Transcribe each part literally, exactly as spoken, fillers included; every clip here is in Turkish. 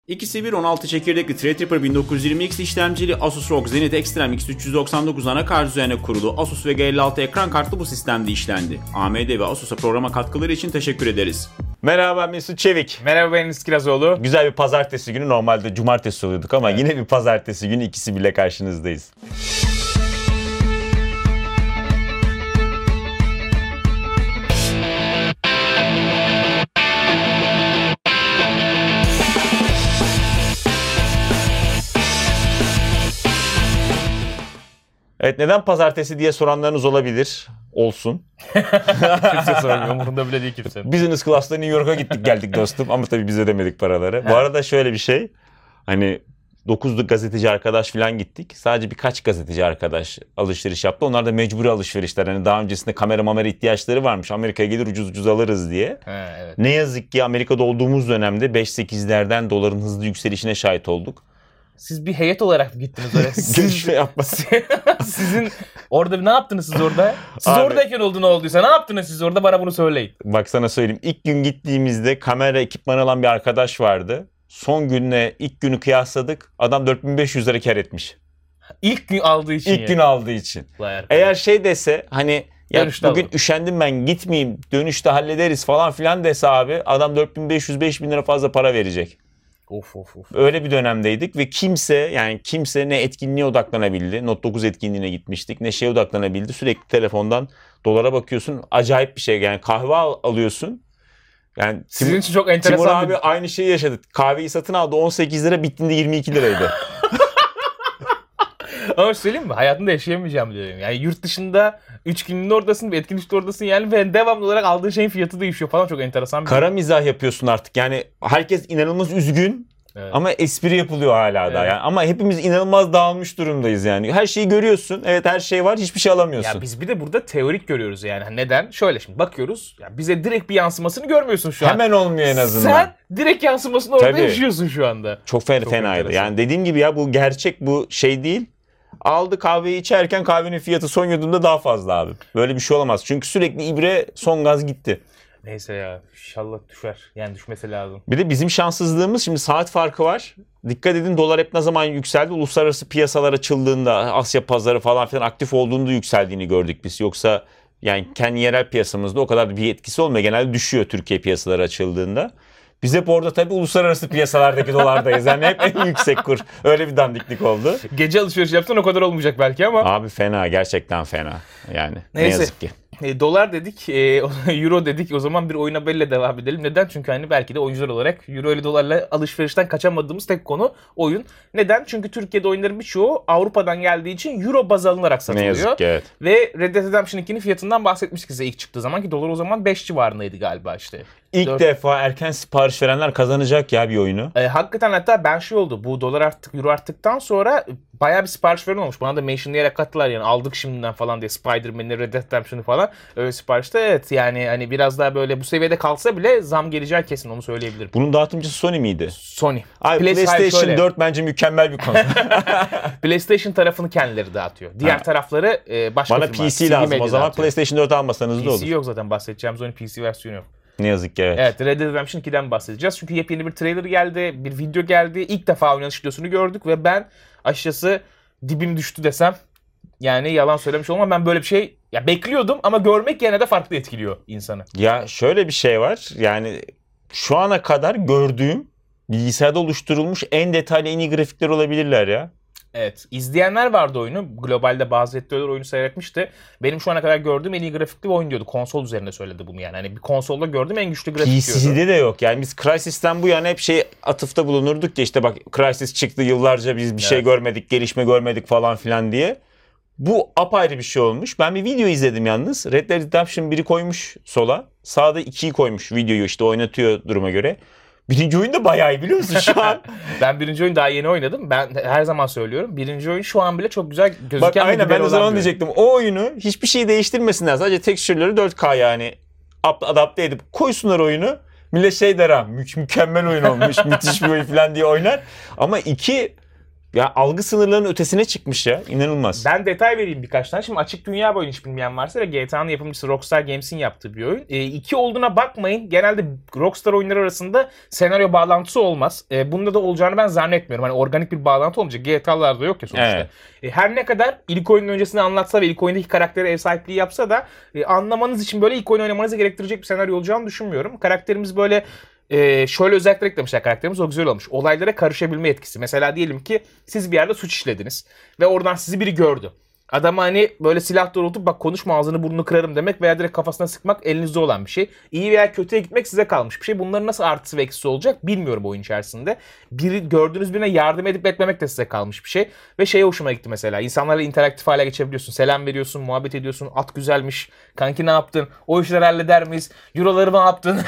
İkisi bir on altı çekirdekli Threadripper bin dokuz yüz yirmi X işlemcili Asus R O G Zenith Extreme X üç yüz doksan dokuz anakart üzerine kurulu Asus Vega elli altı ekran kartlı bu sistemde işlendi. A M D ve Asus'a programa katkıları için teşekkür ederiz. Merhaba, Mesut Çevik. Merhaba, ben Enis Kirazoğlu. Güzel bir pazartesi günü, normalde cumartesi oluyorduk ama evet, yine bir pazartesi günü ikisi bile karşınızdayız. Evet, neden pazartesi diye soranlarınız olabilir. Olsun. Kimse sormuyor. Umurunda bile değil kimse. Business Class'ta New York'a gittik geldik dostum. Ama tabii biz ödemedik paraları. Bu arada şöyle bir şey. Hani dokuz gazeteci arkadaş falan gittik. Sadece birkaç gazeteci arkadaş alışveriş yaptı. Onlar da mecburi alışverişler. Hani daha öncesinde kamera mamera ihtiyaçları varmış. Amerika'ya gelir ucuz ucuz alırız diye. He, evet. Ne yazık ki Amerika'da olduğumuz dönemde beş sekizlerden doların hızlı yükselişine şahit olduk. Siz bir heyet olarak mı gittiniz oraya? Siz, sizin orada ne yaptınız siz orada? Siz Abi, oradayken oldu ne olduysa ne yaptınız siz orada, bana bunu söyleyin. Bak sana söyleyeyim. İlk gün gittiğimizde kamera ekipmanı alan bir arkadaş vardı. Son günle ilk günü kıyasladık. Adam dört bin beş yüz lira kar etmiş. İlk gün aldığı için. İlk yani. gün aldığı için. Vay Eğer şey dese hani ya dönüşte bugün alırım, üşendim ben gitmeyeyim, dönüşte hallederiz falan filan dese abi, adam dört bin beş yüz beş bin lira fazla para verecek. Of of of. Öyle bir dönemdeydik ve kimse yani kimse ne etkinliğe odaklanabildi. Note dokuz etkinliğine gitmiştik. Ne şeye odaklanabildi. Sürekli telefondan dolara bakıyorsun. Acayip bir şey. Yani kahve al, alıyorsun. Yani Sizin Timur, için çok enteresan. Timur abi bir... aynı şeyi yaşadı. Kahveyi satın aldı on sekiz lira, bittiğinde yirmi iki liraydı. Ama söyleyeyim mi? Hayatımda yaşayamayacağım diyorum. Yani yurt dışında üç günlüğüne oradasın, bir etkinlikte oradasın yani ve devamlı olarak aldığın şeyin fiyatı değişiyor falan, çok enteresan bir Kara şey. mizah yapıyorsun artık. Yani herkes inanılmaz üzgün. Evet. Ama espri yapılıyor hala da. Evet. Yani. Ama hepimiz inanılmaz dağılmış durumdayız yani. Her şeyi görüyorsun. Evet, her şey var. Hiçbir şey alamıyorsun. Ya biz bir de burada teorik görüyoruz yani. Neden? Şöyle şimdi bakıyoruz. Ya bize direkt bir yansımasını görmüyorsun şu an. Hemen olmuyor en azından. Sen direkt yansımasını orada Tabii. yaşıyorsun şu anda. Çok fena, Çok fenaydı. Enteresan. Yani dediğim gibi ya, bu gerçek, bu şey değil. Aldı kahveyi içerken kahvenin fiyatı son yudumda daha fazla abi. Böyle bir şey olamaz. Çünkü sürekli ibre son gaz gitti. Neyse ya, inşallah düşer. Yani düşmesi lazım. Bir de bizim şanssızlığımız, şimdi saat farkı var. Dikkat edin, dolar hep ne zaman yükseldi? Uluslararası piyasalar açıldığında, Asya pazarı falan filan aktif olduğunda yükseldiğini gördük biz. Yoksa yani kendi yerel piyasamızda o kadar bir etkisi olmuyor. Genelde düşüyor Türkiye piyasaları açıldığında. Biz hep orada tabii uluslararası piyasalardaki dolardayız. Yani hep en yüksek kur. Öyle bir dandiklik oldu. Gece alışveriş yapsan o kadar olmayacak belki ama. Abi fena, gerçekten fena. Yani neyse, ne yazık ki. E, dolar dedik, e, euro dedik. O zaman bir oyuna belle devam edelim. Neden? Çünkü hani belki de oyuncular olarak euro ile dolarla alışverişten kaçamadığımız tek konu oyun. Neden? Çünkü Türkiye'de oyunların birçoğu Avrupa'dan geldiği için euro baz alınarak satılıyor. Ne yazık ki, evet. Ve Red Dead Redemption ikinin fiyatından bahsetmiştik size ilk çıktığı zaman, ki dolar o zaman beş civarındaydı galiba işte. İlk dört defa erken sipariş verenler kazanacak ya bir oyunu. E, hakikaten hatta ben şey oldu, bu dolar arttık, euro arttıktan sonra bayağı bir sipariş veren olmuş. Bana da mentionlayarak kattılar yani, aldık şimdiden falan diye, Spider-Man'i, Red Dead Redemption'ı falan. Öyle siparişte evet yani hani biraz daha böyle bu seviyede kalsa bile zam geleceği kesin, onu söyleyebilirim. Bunun dağıtımcısı Sony miydi? Sony. Ay, PlayStation dört bence mükemmel bir konsol. PlayStation tarafını kendileri dağıtıyor. Diğer ha. tarafları e, başka Bana firma. P C lazım o zaman dağıtıyor. PlayStation dört almasanız P C da olur. P C yok zaten, bahsedeceğimiz oyun P C versiyonu yok. Ne yazık ki, evet. Evet, Red Dead Redemption ikiden bahsedeceğiz. Çünkü yepyeni bir trailer geldi, bir video geldi. İlk defa oynanış videosunu gördük ve ben açıkçası dibim düştü desem yani yalan söylemiş olmam. Ben böyle bir şey ya bekliyordum ama görmek gene de farklı etkiliyor insanı. Ya şöyle bir şey var. Yani şu ana kadar gördüğüm bilgisayarda oluşturulmuş en detaylı, en iyi grafikler olabilirler ya. Evet. İzleyenler vardı oyunu. Globalde bazı editörler oyunu seyretmişti. Benim şu ana kadar gördüğüm en iyi grafikli bir oyun diyordu. Konsol üzerinde söyledi bunu yani. Hani bir konsolda gördüğüm en güçlü grafik diyordu. P C'de de yok. Yani biz Crysis'ten bu yana hep şey atıfta bulunurduk ya, işte bak Crysis çıktı, yıllarca biz bir evet. şey görmedik, gelişme görmedik falan filan diye. Bu apayrı bir şey olmuş. Ben bir video izledim yalnız. Red Dead Redemption biri koymuş sola. Sağda ikiyi koymuş, videoyu işte oynatıyor duruma göre. Birinci oyun da bayağı iyi, biliyor musun şu an? Ben birinci oyun daha yeni oynadım. Ben her zaman söylüyorum. Birinci oyun şu an bile çok güzel gözüken. Bak aynen, ben de zaman diyecektim. O oyunu hiçbir şey değiştirmesinler. Sadece tekstürleri dört K yani adapte edip koysunlar oyunu. Millet şey der ha, mü- mükemmel oyun olmuş, müthiş bir oyun falan diye oynar. Ama iki ya algı sınırlarının ötesine çıkmış ya. İnanılmaz. Ben detay vereyim birkaç tane. Şimdi açık dünya bir oyun hiç bilmeyen varsa ve G T A'nın yapımcısı Rockstar Games'in yaptığı bir oyun. E, iki olduğuna bakmayın. Genelde Rockstar oyunları arasında senaryo bağlantısı olmaz. E, bunda da olacağını ben zannetmiyorum. Hani organik bir bağlantı olmayacak. G T A'larda yok ya sonuçta. Evet. E, her ne kadar ilk oyunun öncesini anlatsa ve ilk oyundaki karaktere ev sahipliği yapsa da e, anlamanız için böyle ilk oyun oynamanızı gerektirecek bir senaryo olacağını düşünmüyorum. Karakterimiz böyle Ee, şöyle özellikler eklemişler karakterimiz, o güzel olmuş. Olaylara karışabilme yetkisi. Mesela diyelim ki siz bir yerde suç işlediniz ve oradan sizi biri gördü. Adama hani böyle silah doğrultup bak konuşma ağzını burnunu kırarım demek veya direkt kafasına sıkmak elinizde olan bir şey. İyi veya kötüye gitmek size kalmış bir şey. Bunların nasıl artısı ve eksisi olacak bilmiyorum oyun içerisinde. Biri, gördüğünüz birine yardım edip etmemek de size kalmış bir şey. Ve şeye hoşuma gitti mesela. İnsanlarla interaktif hale geçebiliyorsun. Selam veriyorsun, muhabbet ediyorsun. At güzelmiş. Kanki ne yaptın? O işleri halleder miyiz? Euroları ne yaptın?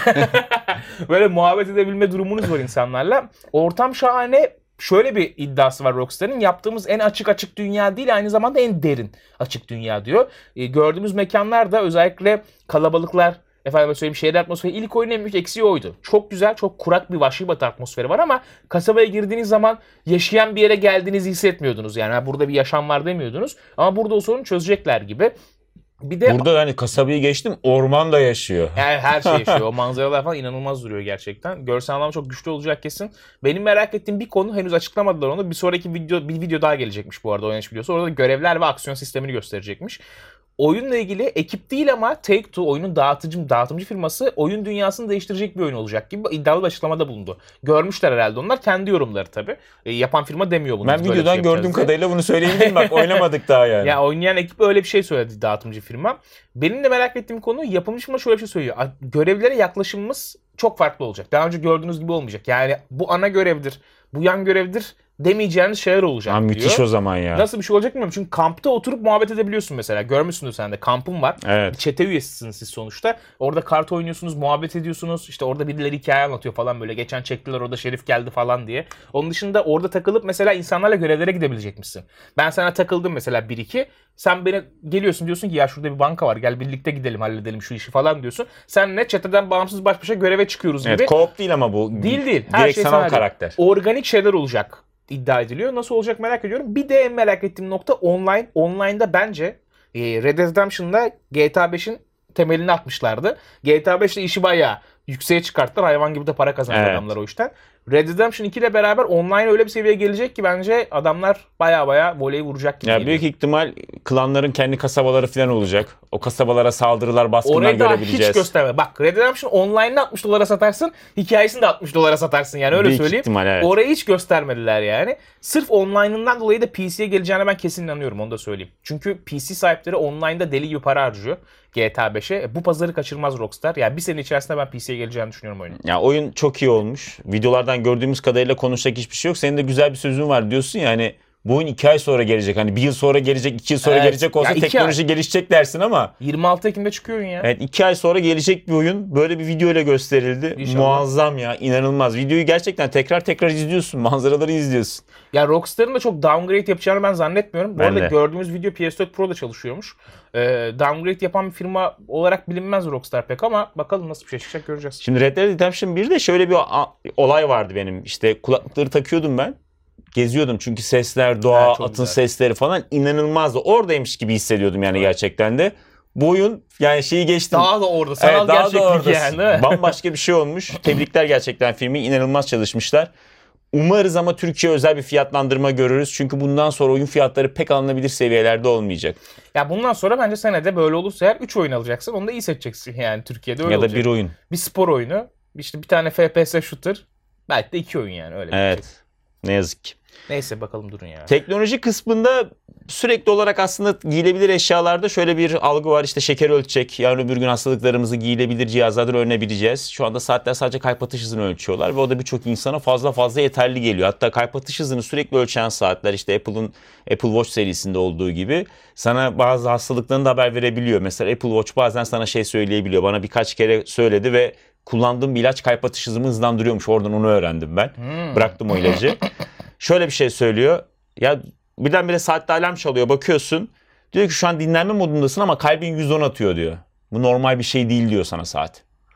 Böyle muhabbet edebilme durumunuz var insanlarla. Ortam şahane. Şöyle bir iddiası var Rockstar'ın. Yaptığımız en açık açık dünya değil, aynı zamanda en derin açık dünya diyor. E, gördüğümüz mekanlar da özellikle kalabalıklar, efendim söyleyeyim şehir atmosferi. İlk oyunun en büyük eksiği oydu. Çok güzel, çok kurak bir vahşi batı atmosferi var ama kasabaya girdiğiniz zaman yaşayan bir yere geldiğinizi hissetmiyordunuz. Yani burada bir yaşam var demiyordunuz. Ama burada o sorunu çözecekler gibi. Bir de burada hani kasabayı geçtim, orman da yaşıyor. Yani her şey yaşıyor. O manzaralar falan inanılmaz duruyor gerçekten. Görsel anlamda çok güçlü olacak kesin. Benim merak ettiğim bir konu, henüz açıklamadılar onu. Bir sonraki video bir video daha gelecekmiş bu arada, oynanış videosu. Orada görevler ve aksiyon sistemini gösterecekmiş. Oyunla ilgili ekip değil ama Take-Two, oyunun dağıtıcı, dağıtımcı firması, oyun dünyasını değiştirecek bir oyun olacak gibi iddialı bir açıklamada bulundu. Görmüşler herhalde onlar. Kendi yorumları tabii. E, yapan firma demiyor bunu. Ben videodan şey gördüğüm kadarıyla bunu söyleyebilirim. Bak oynamadık daha yani. Ya oynayan ekip öyle bir şey söyledi, dağıtımcı firma. Benim de merak ettiğim konu, yapımcı firma şöyle bir şey söylüyor. Görevlere yaklaşımımız çok farklı olacak. Daha önce gördüğünüz gibi olmayacak. Yani bu ana görevdir, bu yan görevdir demeyeceğiniz şeyler olacak ha, diyor. Müthiş o zaman ya. Nasıl bir şey olacak bilmiyorum. Çünkü kampta oturup muhabbet edebiliyorsun mesela. Görmüşsündür sen de. Kampın var. Evet. Çete üyesisiniz siz sonuçta. Orada kart oynuyorsunuz, muhabbet ediyorsunuz. İşte orada birileri hikaye anlatıyor falan böyle. Geçen çektiler orada Şerif geldi falan diye. Onun dışında orada takılıp mesela insanlarla görevlere gidebilecekmişsin. Ben sana takıldım mesela bir iki. Sen beni geliyorsun, diyorsun ki ya şurada bir banka var, gel birlikte gidelim halledelim şu işi falan diyorsun. Senle çeteden bağımsız baş başa göreve çıkıyoruz gibi. Evet, co-op değil ama bu. Değil değil. Her direkt şey sanal karakter. Organik şeyler olacak iddia ediliyor. Nasıl olacak merak ediyorum. Bir de en merak ettiğim nokta online. Online'da bence e, Red Dead Redemption'da G T A beşin temelini atmışlardı. G T A beşte işi bayağı yükseğe çıkarttılar. Hayvan gibi de para kazandı evet. adamlar o işten. Red Dead Redemption iki ile beraber online öyle bir seviyeye gelecek ki bence adamlar baya baya voleyi vuracak gibi. Ya geliyor. Büyük ihtimal klanların kendi kasabaları falan olacak. O kasabalara saldırılar, baskınlar orayı görebileceğiz. Orayı hiç gösterme. Bak Red Dead Redemption online'ını altmış dolara satarsın. Hikayesini de altmış dolara satarsın yani öyle büyük söyleyeyim. Ihtimal, evet. Orayı hiç göstermediler yani. Sırf online'ından dolayı da P C'ye geleceğine ben kesin inanıyorum, onu da söyleyeyim. Çünkü P C sahipleri online'da deli gibi para harcıyor G T A beşe. E, bu pazarı kaçırmaz Rockstar. Yani bir sene içerisinde ben P C'ye geleceğini düşünüyorum oyunun. Ya oyun çok iyi olmuş. Videolardan gördüğümüz kadarıyla konuşacak hiçbir şey yok. Senin de güzel bir sözün var diyorsun ya hani bu oyun iki ay sonra gelecek. Hani bir yıl sonra gelecek, iki yıl sonra evet. gelecek olsa teknoloji ay. gelişecek dersin ama. yirmi altı Ekim'de çıkıyor oyun ya. Evet, iki ay sonra gelecek bir oyun. Böyle bir video ile gösterildi. İnşallah. Muazzam ya, inanılmaz. Videoyu gerçekten tekrar tekrar izliyorsun. Manzaraları izliyorsun. Ya Rockstar'ın da çok downgrade yapacağını ben zannetmiyorum. Bu ben arada de. gördüğümüz video P S dört Pro'da çalışıyormuş. Ee, downgrade yapan bir firma olarak bilinmez Rockstar pek ama bakalım nasıl bir şey çıkacak göreceğiz. Şimdi Red Dead Redemption birde şöyle bir olay vardı benim. İşte kulaklıkları takıyordum ben. Geziyordum çünkü sesler, doğa, ha, atın güzel. sesleri falan inanılmazdı. Oradaymış gibi hissediyordum yani evet. gerçekten de. Bu oyun yani şeyi geçtim. Daha da orada. Sanal evet, daha gerçeklik da yani değil mi? Bambaşka bir şey olmuş. Tebrikler gerçekten filmi. İnanılmaz çalışmışlar. Umarız ama Türkiye özel bir fiyatlandırma görürüz. Çünkü bundan sonra oyun fiyatları pek alınabilir seviyelerde olmayacak. Ya bundan sonra bence senede böyle olursa eğer üç oyun alacaksın. Onu da iyi seçeceksin yani Türkiye'de öyle ya da olacak. bir oyun. Bir spor oyunu. İşte bir tane F P S shooter. Belki de iki oyun yani öyle. Evet. Şey. Ne yazık ki. Neyse bakalım durun ya. Teknoloji kısmında sürekli olarak aslında giyilebilir eşyalarda şöyle bir algı var. İşte şeker ölçecek. Yarın öbür gün hastalıklarımızı giyilebilir cihazlardan öğrenebileceğiz. Şu anda saatler sadece kalp atış hızını ölçüyorlar ve o da birçok insana fazla fazla yeterli geliyor. Hatta kalp atış hızını sürekli ölçen saatler işte Apple'ın Apple Watch serisinde olduğu gibi sana bazı hastalıklarını da haber verebiliyor. Mesela Apple Watch bazen sana şey söyleyebiliyor. Bana birkaç kere söyledi ve kullandığım bir ilaç kalp atış hızımı hızlandırıyormuş. Oradan onu öğrendim ben. Hmm. Bıraktım o ilacı. Şöyle bir şey söylüyor. Ya birdenbire saatte alarm çalıyor. Bakıyorsun. Diyor ki şu an dinlenme modundasın ama kalbin yüz on atıyor diyor. Bu normal bir şey değil diyor sana saat.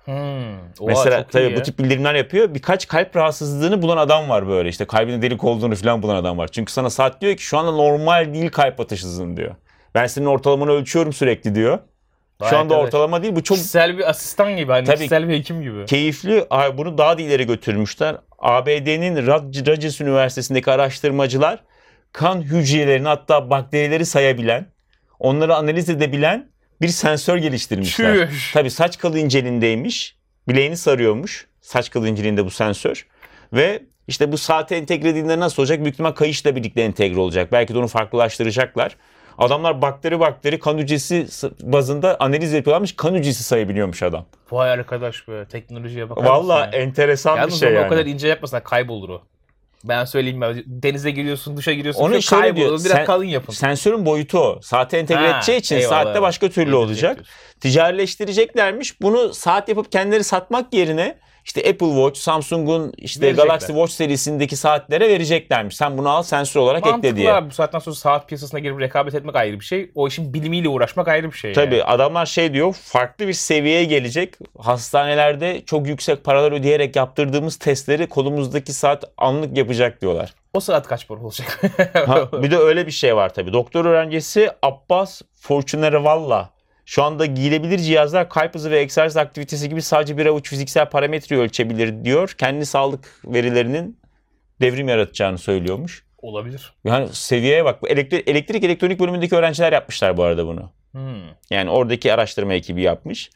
Hmm. Oha, Mesela çok tabii iyi bu ya. tip bildirimler yapıyor. Birkaç kalp rahatsızlığını bulan adam var böyle. İşte kalbinde delik olduğunu falan bulan adam var. Çünkü sana saat diyor ki şu anda normal değil kalp atış hızın diyor. Ben senin ortalamanı ölçüyorum sürekli diyor. Vay Şu anda arkadaş. ortalama değil. Bu çok Kişisel bir asistan gibi. Hani Tabii. kişisel bir hekim gibi. keyifli. Ay, bunu daha da ileri götürmüşler. A B D'nin Rutgers Üniversitesi'ndeki araştırmacılar kan hücrelerini hatta bakterileri sayabilen, onları analiz edebilen bir sensör geliştirmişler. Çüş. Tabii saç kılı inceliğindeymiş. Bileğini sarıyormuş. Saç kılı inceliğinde bu sensör. Ve işte bu saate entegre edildiğinde nasıl olacak? Büyük ihtimal kayışla birlikte entegre olacak. Belki de onu farklılaştıracaklar. Adamlar bakteri bakteri kan hücresi bazında analiz yapıyorlarmış. Kan hücresi sayabiliyormuş adam. Vay arkadaş be. Teknolojiye bakar Vallahi mısın ya? enteresan Yalnız bir şey onu yani. o kadar ince yapmasınlar, kaybolur o. Ben söyleyeyim ben. Denize giriyorsun, duşa giriyorsun. Onu Onu şöyle kaybolur. diyor. Biraz sen- kalın yapın. Sensörün boyutu o. Saate entegre Ha, edeceği için eyvallah, saatte başka türlü eyvallah. olacak. Ticarileştireceklermiş. Bunu saat yapıp kendileri satmak yerine işte Apple Watch, Samsung'un işte Verecekler. Galaxy Watch serisindeki saatlere vereceklermiş. Sen bunu al sensör olarak ekle Mantıklı diye. abi. Bu saatten sonra saat piyasasına girip rekabet etmek ayrı bir şey. O işin bilimiyle uğraşmak ayrı bir şey. Tabii yani. adamlar şey diyor, farklı bir seviyeye gelecek. Hastanelerde çok yüksek paralar ödeyerek yaptırdığımız testleri kolumuzdaki saat anlık yapacak diyorlar. O saat kaç para olacak? Ha, bir de öyle bir şey var tabii. Doktor öğrencisi Abbas Fortunarevalla şu anda giyilebilir cihazlar kalp hızı ve egzersiz aktivitesi gibi sadece bir avuç fiziksel parametreyi ölçebilir diyor. Kendi sağlık verilerinin devrim yaratacağını söylüyormuş. Olabilir. Yani seviyeye bak. Bu elektrik, elektrik elektronik bölümündeki öğrenciler yapmışlar bu arada bunu. Hmm. Yani oradaki araştırma ekibi yapmış.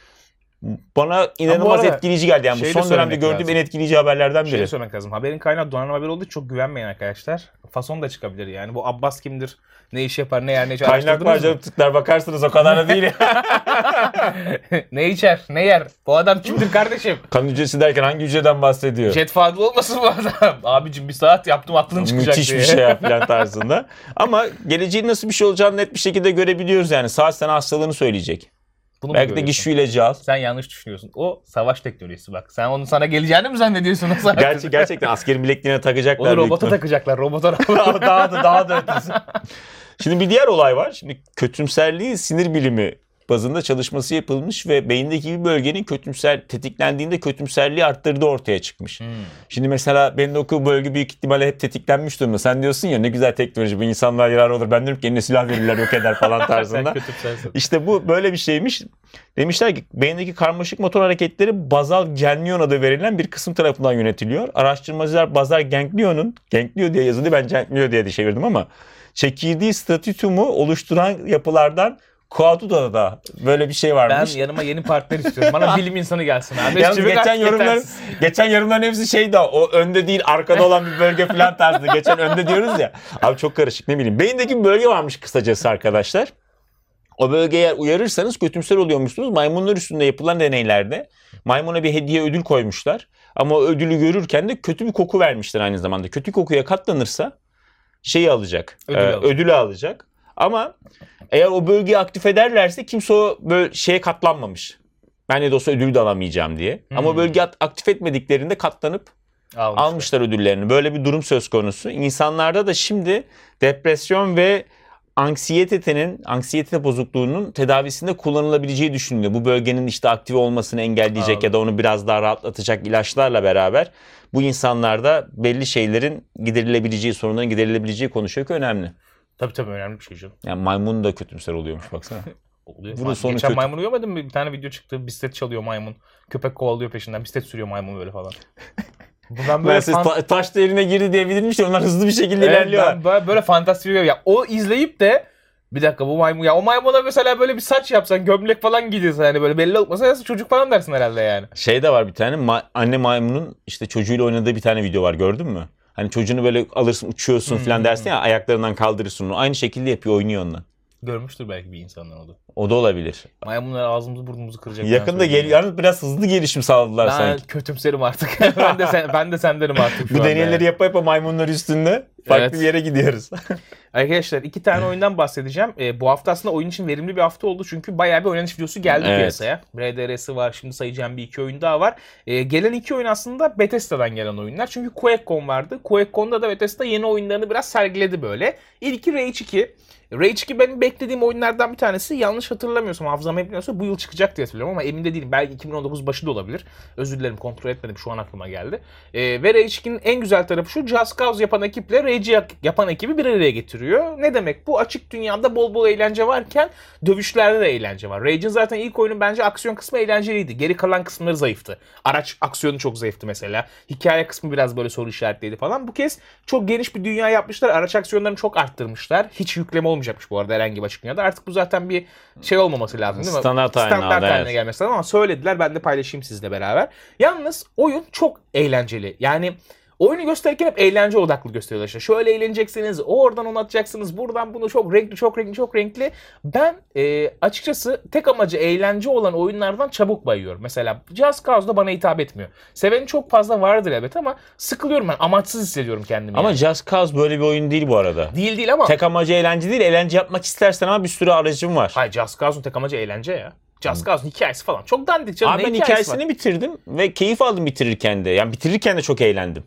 Bana inanılmaz arada etkileyici geldi. Yani bu şey de son dönemde söylemek gördüğüm lazım. en etkileyici haberlerden Bir şey biri. söylemek lazım. Haberin kaynağı donanım haberi olduğu için çok güvenmeyin arkadaşlar. Fason da çıkabilir yani. Bu Abbas kimdir? Ne iş yapar? Ne yer? Ne içer? Kaynak var Araştırdınız canım, mı? tıklar bakarsınız, o kadar da değil. Ne içer? Ne yer? Bu adam kimdir kardeşim? Kan hücresi derken hangi hücreden bahsediyor? Jet Fadıl olmasın bu adam? Abicim bir saat yaptım aklın çıkacak Müthiş diye. bir şey ya falan tarzında. Ama geleceğin nasıl bir şey olacağını net bir şekilde görebiliyoruz yani. Saat sana hastalığını söyleyecek. Bunu mu Belki de görüyorsun? git şu ilacı al. Sen yanlış düşünüyorsun. O savaş teknolojisi bak. Sen onun sana geleceğini mi zannediyorsun o saatin? Gerçi gerçekten askerin bilekliğine takacaklar. Onu büyük robota ihtimal. takacaklar. Robota daha da daha da ötesi. Şimdi bir diğer olay var. Şimdi kötümserliğin sinir bilimi bazında çalışması yapılmış ve beyindeki bir bölgenin kötümser tetiklendiğinde kötümserliği arttırdığı ortaya çıkmış. Hmm. Şimdi mesela benim de o bölge büyük ihtimalle hep tetiklenmiş durumda. Sen diyorsun ya ne güzel teknoloji, bu insanlar yarar olur. Ben diyorum ki eline silah verirler, yok eder falan tarzında. Sen kötümsersin. İşte bu böyle bir şeymiş. Demişler ki beyindeki karmaşık motor hareketleri bazal ganglion adı verilen bir kısım tarafından yönetiliyor. Araştırmacılar bazal ganglionun, ganglio diye yazılıyor, ben ganglio diye de çevirdim ama çekirdeği statütümü oluşturan yapılardan Coauda'da böyle bir şey Ben varmış. yanıma yeni partner istiyorum. Bana bilim insanı gelsin abi. Yalnız Çevik geçen artık yorumlar, yetersiz. geçen yorumların hepsi şeydi, o önde değil arkada olan bir bölge falan tarzı. Geçen önde diyoruz ya. Abi çok karışık, ne bileyim. Beyindeki bir bölge varmış kısacası arkadaşlar. O bölgeye eğer uyarırsanız kötümser oluyormuşsunuz. Maymunlar üstünde yapılan deneylerde maymuna bir hediye ödül koymuşlar. Ama o ödülü görürken de kötü bir koku vermişler aynı zamanda. Kötü kokuya katlanırsa şeyi alacak. Ödül e, alacak. ödülü alacak. Ama eğer o bölgeyi aktif ederlerse kimse o böyle şeye katlanmamış. Ben de olsa ödülü de alamayacağım diye. Hmm. Ama o bölgeyi aktif etmediklerinde katlanıp Almışlar. almışlar ödüllerini. Böyle bir durum söz konusu. İnsanlarda da şimdi depresyon ve anksiyetenin, anksiyete bozukluğunun tedavisinde kullanılabileceği düşünülüyor. Bu bölgenin işte aktive olmasını engelleyecek Anladım. ya da onu biraz daha rahatlatacak ilaçlarla beraber bu insanlarda belli şeylerin giderilebileceği, sorunların giderilebileceği konuşuyor ki önemli. Tabii tabii önemli bir şey canım. Yani maymun da kötümser oluyormuş baksana. Oluyor. Bunun Bak, sonu geçen kötü. maymunu görmedin mi? Bir tane video çıktı. Bisiklet çalıyor maymun. Köpek kovalıyor peşinden. Bisiklet sürüyor maymun böyle falan. Bu ben böyle Ben siz fan- ta- taş devrine girdi diyebilirmiş de onlar hızlı bir şekilde Evet, ilerliyorlar. ben böyle, böyle fantastik bir ya. O izleyip de bir dakika bu maymun ya o maymuna mesela böyle bir saç yapsan gömlek falan giydirsen hani böyle belli olmasa nasıl çocuk falan dersin herhalde yani. Şey de var bir tane ma- anne maymunun işte çocuğuyla oynadığı bir tane video var, gördün mü? Hani çocuğunu böyle alırsın uçuyorsun Hmm. falan dersin ya, ayaklarından kaldırırsın onu. Aynı şekilde yapıyor, oynuyor onunla. Görmüştür belki bir insanlar onu. O da olabilir. Maymunlar ağzımızı burnumuzu kıracak. Yakında gel, yalnız biraz hızlı gelişim sağladılar Ben sanki. kötümserim artık. ben de sen, ben de sendenim artık şu Bu anda deneyleri yani. yapa yapa maymunlar üstünde farklı Evet. bir yere gidiyoruz. Arkadaşlar iki tane oyundan bahsedeceğim. E, bu hafta aslında oyun için verimli bir hafta oldu. Çünkü bayağı bir oynanış videosu geldi evet. piyasaya. R D R'si var. Şimdi sayacağım bir iki oyun daha var. E, gelen iki oyun aslında Bethesda'dan gelen oyunlar. Çünkü QuakeCon vardı. QuakeCon'da da Bethesda yeni oyunlarını biraz sergiledi böyle. İlki Rage iki. Rage iki benim beklediğim oyunlardan bir tanesi. Yanlış hatırlamıyorsam, hafızam hep biliyorsa bu yıl çıkacak diye hatırlıyorum ama emin de değilim. Belki iki bin on dokuz başı da olabilir. Özür dilerim, kontrol etmedim. Şu an aklıma geldi. Ee, ve Rage ikinin en güzel tarafı şu: Just Cause yapan ekiple Rage'i yapan ekibi bir araya getiriyor. Ne demek bu? Açık dünyada bol bol eğlence varken dövüşlerde de eğlence var. Rage'in zaten ilk oyunun bence aksiyon kısmı eğlenceliydi. Geri kalan kısımları zayıftı. Araç aksiyonu çok zayıftı mesela. Hikaye kısmı biraz böyle soru işaretliydi falan. Bu kez çok geniş bir dünya yapmışlar. Araç aksiyonlarını çok arttırmışlar. Hiç yükleme olmayacakmış bu arada herhangi bir açık dünyada. Artık bu zaten bir şey olmaması lazım değil mi? Standart haline Standart haline evet. gelmesi lazım ama söylediler, ben de paylaşayım sizle beraber. Yalnız oyun çok eğlenceli. Yani oyunu gösterirken hep eğlence odaklı gösteriyorlar işte. Şöyle eğleneceksiniz, oradan onu atacaksınız, buradan bunu, çok renkli, çok renkli, çok renkli. Ben e, açıkçası tek amacı eğlence olan oyunlardan çabuk bayıyorum. Mesela Just Cause'da bana hitap etmiyor. Seveni çok fazla vardır evet ama sıkılıyorum ben. Amaçsız hissediyorum kendimi. Ama yani. Just Cause böyle bir oyun değil bu arada. Değil değil ama. Tek amacı eğlence değil. Eğlence yapmak istersen ama bir sürü aracın var. Hayır, Just Cause'un tek amacı eğlence ya. Just Cause'un hikayesi falan çok dandik canım. Abi ben hikayesini var? bitirdim ve keyif aldım bitirirken de. Yani bitirirken de çok eğlendim.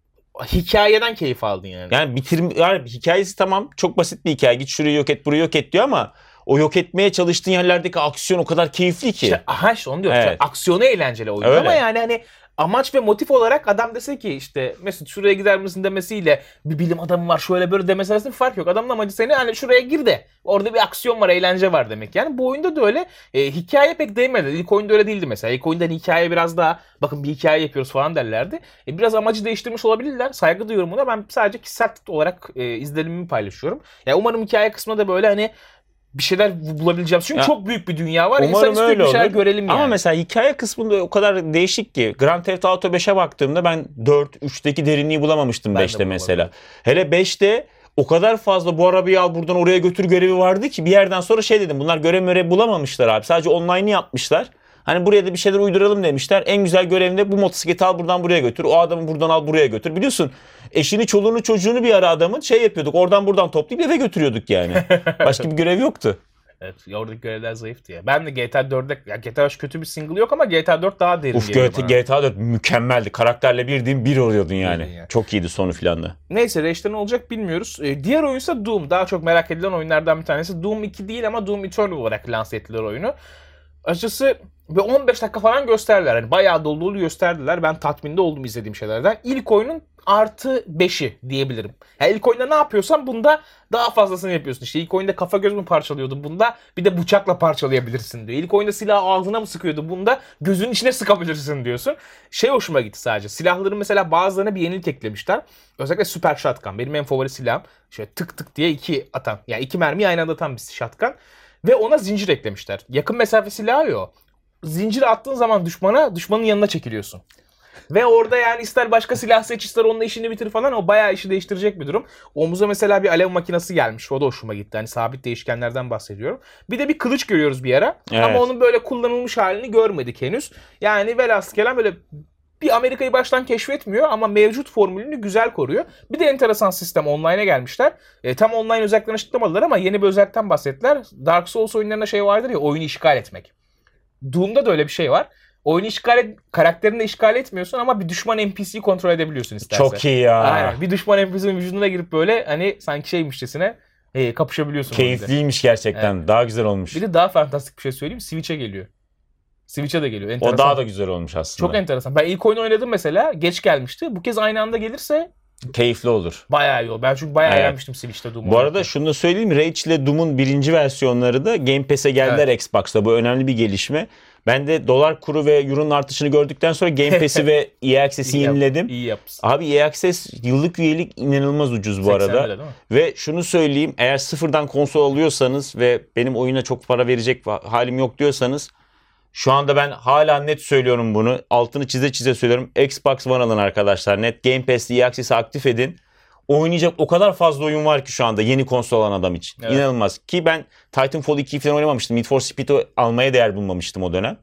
Hikayeden keyif aldın yani. Yani bitir yani hikayesi tamam, çok basit bir hikaye. Git şurayı yok et, burayı yok et diyor ama o yok etmeye çalıştığın yerlerdeki aksiyon o kadar keyifli ki. İşte, aha işte onu diyorum. Evet. Aksiyonu eğlenceli oyun Öyle. ama yani hani amaç ve motif olarak adam dese ki işte Mesut şuraya gider misin demesiyle bir bilim adamı var şöyle böyle demesi arasında bir fark yok. Adamın amacı seni hani şuraya gir de orada bir aksiyon var, eğlence var demek. Yani bu oyunda da öyle. E, hikaye pek değmedi. İlk oyunda öyle değildi mesela. İlk oyundan hikaye biraz daha bakın bir hikaye yapıyoruz falan derlerdi. E, biraz amacı değiştirmiş olabilirler. Saygı duyuyorum buna. Ben sadece kişisel olarak e, izlenimimi paylaşıyorum. Yani umarım hikaye kısmında da böyle hani bir şeyler bulabileceğim. Çünkü ya, çok büyük bir dünya var. İnsan istiyor bir şeyler olur. görelim yani. Ama mesela hikaye kısmında o kadar değişik ki. Grand Theft Auto beşe baktığımda ben dört, üçteki derinliği bulamamıştım ben beşte mesela. Hele beşte o kadar fazla bu arabayı al buradan oraya götür görevi vardı ki bir yerden sonra şey dedim. Bunlar görev görev bulamamışlar abi. Sadece online'ı yapmışlar. Hani buraya da bir şeyler uyduralım demişler. En güzel görevinde bu motosikleti al buradan buraya götür. O adamı buradan al buraya götür. Biliyorsun eşini, çoluğunu, çocuğunu bir ara adamın şey yapıyorduk. Oradan buradan toplayıp eve götürüyorduk yani. Başka bir görev yoktu. Evet, oradaki görevler zayıftı ya. Ben de G T A dörtte, ya G T A beş kötü bir single yok ama G T A dört daha derin Uf, geliyor bana. G T A dört mükemmeldi. Karakterle bildiğin bir oluyordun yani. yani. Çok iyiydi sonu filan da. Neyse, Rage'de ne olacak bilmiyoruz. Ee, diğer oyunsa Doom. Daha çok merak edilen oyunlardan bir tanesi. Doom iki değil ama Doom Eternal olarak lanse ettiler oyunu. Açıkçası ve on beş dakika falan gösterdiler. Yani bayağı dolu dolu gösterdiler. Ben tatminde oldum izlediğim şeylerden. İlk oyunun artı beşi diyebilirim. Yani ilk oyunda ne yapıyorsan bunda daha fazlasını yapıyorsun. İşte ilk oyunda kafa göz mü parçalıyordu, bunda bir de bıçakla parçalayabilirsin diyor. İlk oyunda silahı ağzına mı sıkıyordu, bunda gözünün içine sıkabilirsin diyorsun. Şey hoşuma gitti sadece. Silahların mesela bazılarına bir yenilik eklemişler. Özellikle Super Shotgun. Benim en favori silahım. Şöyle tık tık diye iki atan. Yani iki mermiyi aynı anda atan bir shotgun. Ve ona zincir eklemişler. Yakın mesafe silahı yok. Zincir attığın zaman düşmana, düşmanın yanına çekiliyorsun. Ve orada yani ister başka silah seç, ister onunla işini bitir falan, o bayağı işi değiştirecek bir durum. Omuza mesela bir alev makinesi gelmiş. O da hoşuma gitti. Hani sabit değişkenlerden bahsediyorum. Bir de bir kılıç görüyoruz bir ara. Evet. Ama onun böyle kullanılmış halini görmedik henüz. Yani velhasıl kelam böyle bir Amerika'yı baştan keşfetmiyor ama mevcut formülünü güzel koruyor. Bir de enteresan sistem, online'a gelmişler. E, tam online özelliklerini açıklamadılar ama yeni bir özellikten bahsettiler. Dark Souls oyunlarında şey vardır ya, oyunu işgal etmek. Doom'da da öyle bir şey var. Oyunu işgal et, karakterini de işgal etmiyorsun ama bir düşman N P C'yi kontrol edebiliyorsun istersen. Çok iyi ya. Aynen. Bir düşman N P C'nin vücuduna girip böyle hani sanki şeymişçesine e, kapışabiliyorsun. Keyifliymiş gerçekten. Evet. Daha güzel olmuş. Bir de daha fantastik bir şey söyleyeyim. Switch'e geliyor. Switch'e de geliyor. Enteresan. O daha da güzel olmuş aslında. Çok enteresan. Ben ilk oyunu oynadım mesela. Geç gelmişti. Bu kez aynı anda gelirse keyifli olur. Bayağı iyi olur. Ben çünkü bayağı evet. eğlenmiştim Switch'te Doom'u. Bu arada şunu da söyleyeyim. Rage ile Doom'un birinci versiyonları da Game Pass'e geldiler, evet. Xbox'ta. Bu önemli bir gelişme. Ben de dolar kuru ve euronun artışını gördükten sonra Game Pass'i ve E A Access'i yeniledim. İyi yapmışsın. Abi E A Access yıllık üyelik inanılmaz ucuz bu arada. Ve şunu söyleyeyim. Eğer sıfırdan konsol alıyorsanız ve benim oyuna çok para verecek halim yok diyorsanız, şu anda ben hala net söylüyorum bunu. Altını çize çize söylüyorum. Xbox One alın arkadaşlar. Net Game Pass'te E A Access'i aktif edin. Oynayacak o kadar fazla oyun var ki şu anda yeni konsol alan adam için. Evet. İnanılmaz. Ki ben Titanfall ikiyi falan oynamamıştım. Need for Speed'i almaya değer bulmamıştım o dönem.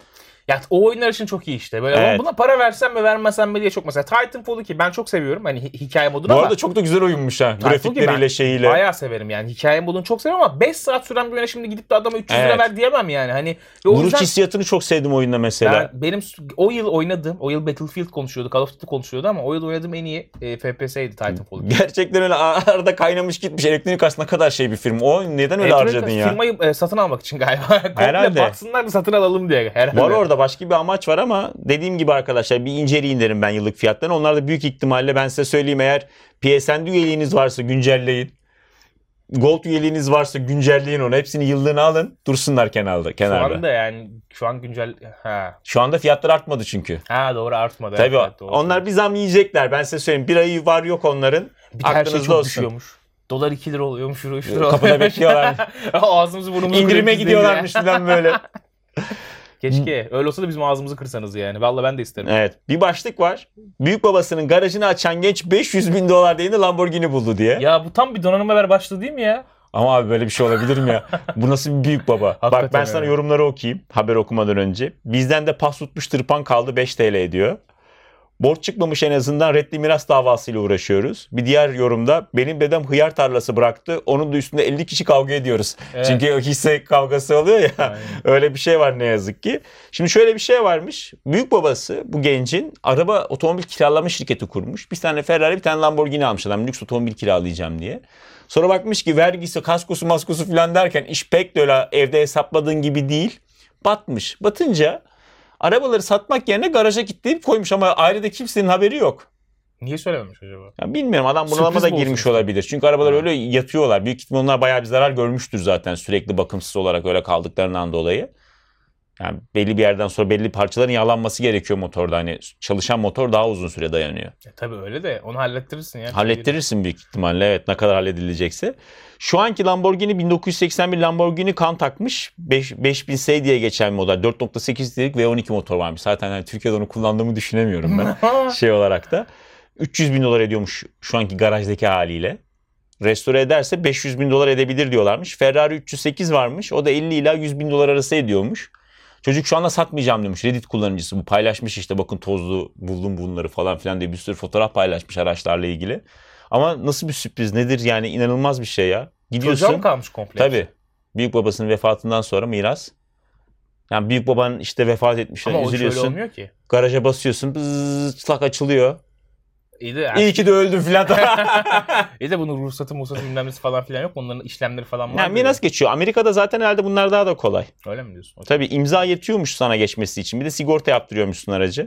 Ya o oyunlar için çok iyi işte. Böyle Evet. buna para versem mi vermesem mi diye çok mesela. Titanfall'u ki ben çok seviyorum. Hani hi- hikaye modunu Bu ama. arada çok da güzel oyunmuş ha. Titanfall ki Grafikleriyle ben şeyiyle. Bayağı severim yani. Hikaye modunu çok seviyorum ama beş saat süren bir oyuna şimdi gidip de adama üç yüz lira Evet. ver diyemem yani. Hani ve o Vuruş yüzden hissiyatını çok sevdim oyunda mesela. ben, benim o yıl oynadığım, o yıl Battlefield konuşuyordu, Call of Duty konuşuyordu ama o yıl oynadığım en iyi e, F P S'ydi Titanfall. Gerçekten öyle arada kaynamış gitmiş. Elektronik Arts ne kadar şey bir film. O neden öyle Elektronik harcadın ya? Firmayı e, satın almak için galiba. Komple Herhalde. baksınlar da satın alalım diye. Herhalde. Var orada başka bir amaç var ama dediğim gibi arkadaşlar bir inceleyin derim ben yıllık fiyatlarını. Onlar da büyük ihtimalle ben size söyleyeyim eğer P S N üyeliğiniz varsa güncelleyin. Gold üyeliğiniz varsa güncelleyin onu. Hepsini yıllığını alın. Dursunlar kenarda. Şu kenarda. anda yani şu an güncel... Ha, Şu anda fiyatlar artmadı çünkü. ha doğru artmadı. Tabii evet, doğru. onlar bir zam yiyecekler. Ben size söyleyeyim. Bir ayı var yok onların. Bir de her şey Aklınızda çok olsun. düşüyormuş. Dolar iki lira oluyormuş, euro üç lira Kapıda oluyormuş. bekliyorlar. Ağzımızı burnumuzu İndirime kırıyoruz gidiyorlarmış diye. falan böyle. Keşke. Öyle olsa da bizim ağzımızı kırsanız yani. Vallahi ben de isterim. Evet. Bir başlık var. Büyük babasının garajını açan genç beş yüz bin dolar değerinde Lamborghini buldu diye. Ya bu tam bir donanım haber başlığı değil mi ya? Ama abi böyle bir şey olabilir mi ya? Bu nasıl bir büyük baba? Hakikaten Bak ben sana öyle. yorumları okuyayım haber okumadan önce. Bizden de pas tutmuş tırpan kaldı beş TL ediyor. Borç çıkmamış en azından reddi miras davasıyla uğraşıyoruz. Bir diğer yorumda benim dedem hıyar tarlası bıraktı. Onun da üstünde elli kişi kavga ediyoruz. Evet. Çünkü o hisse kavgası oluyor ya. Aynen. Öyle bir şey var ne yazık ki. Şimdi şöyle bir şey varmış. Büyük babası bu gencin araba otomobil kiralama şirketi kurmuş. Bir tane Ferrari bir tane Lamborghini almış adam. Lüks otomobil kiralayacağım diye. Sonra bakmış ki vergisi, kaskosu, maskosu falan derken iş pek de öyle evde hesapladığın gibi değil. Batmış. Batınca arabaları satmak yerine garaja kilitleyip koymuş ama ailede kimsenin haberi yok. Niye söylememiş acaba? Ya bilmiyorum adam bunalıma Sürpriz da mi olsun girmiş işte? olabilir. Çünkü arabalar Ha. öyle yatıyorlar. Büyük ihtimalle onlar bayağı bir zarar görmüştür zaten sürekli bakımsız olarak öyle kaldıklarından dolayı. Yani belli bir yerden sonra belli parçaların yağlanması gerekiyor motorda. Hani çalışan motor daha uzun süre dayanıyor. E, tabii öyle de onu hallettirirsin ya. Hallettirirsin büyük ihtimalle evet ne kadar halledilecekse. Şu anki Lamborghini bin dokuz yüz seksen bir Lamborghini kan takmış. beş bin S diye geçen model. dört nokta sekiz litrelik V on iki motor varmış. Zaten hani Türkiye'de onu kullandığımı düşünemiyorum ben şey olarak da. üç yüz bin dolar ediyormuş şu anki garajdaki haliyle. Restore ederse beş yüz bin dolar edebilir diyorlarmış. Ferrari üç yüz sekiz varmış. O da elli ila yüz bin dolar arası ediyormuş. Çocuk şu anda satmayacağım demiş. Reddit kullanıcısı bu paylaşmış işte bakın tozlu buldum bunları falan filan diye bir sürü fotoğraf paylaşmış araçlarla ilgili. Ama nasıl bir sürpriz nedir yani inanılmaz bir şey ya. Gidiyorsun. Çocuğa mı kalmış komple? Tabii. Büyük babasının vefatından sonra miras. Yani büyük baban işte vefat etmiş. Ama o şöyle üzülüyorsun. olmuyor ki. Garaja basıyorsun. Bzzz, çıtlak açılıyor. İyi de, yani, İyi ki de öldüm filan. iyi de bunun ruhsatı muhsatı bilmem nesi falan filan yok. Onların işlemleri falan var. Yani miras geçiyor. Amerika'da zaten herhalde bunlar daha da kolay. Öyle mi diyorsun? Tabii imza yetiyormuş sana geçmesi için. Bir de sigorta yaptırıyormuşsun aracı.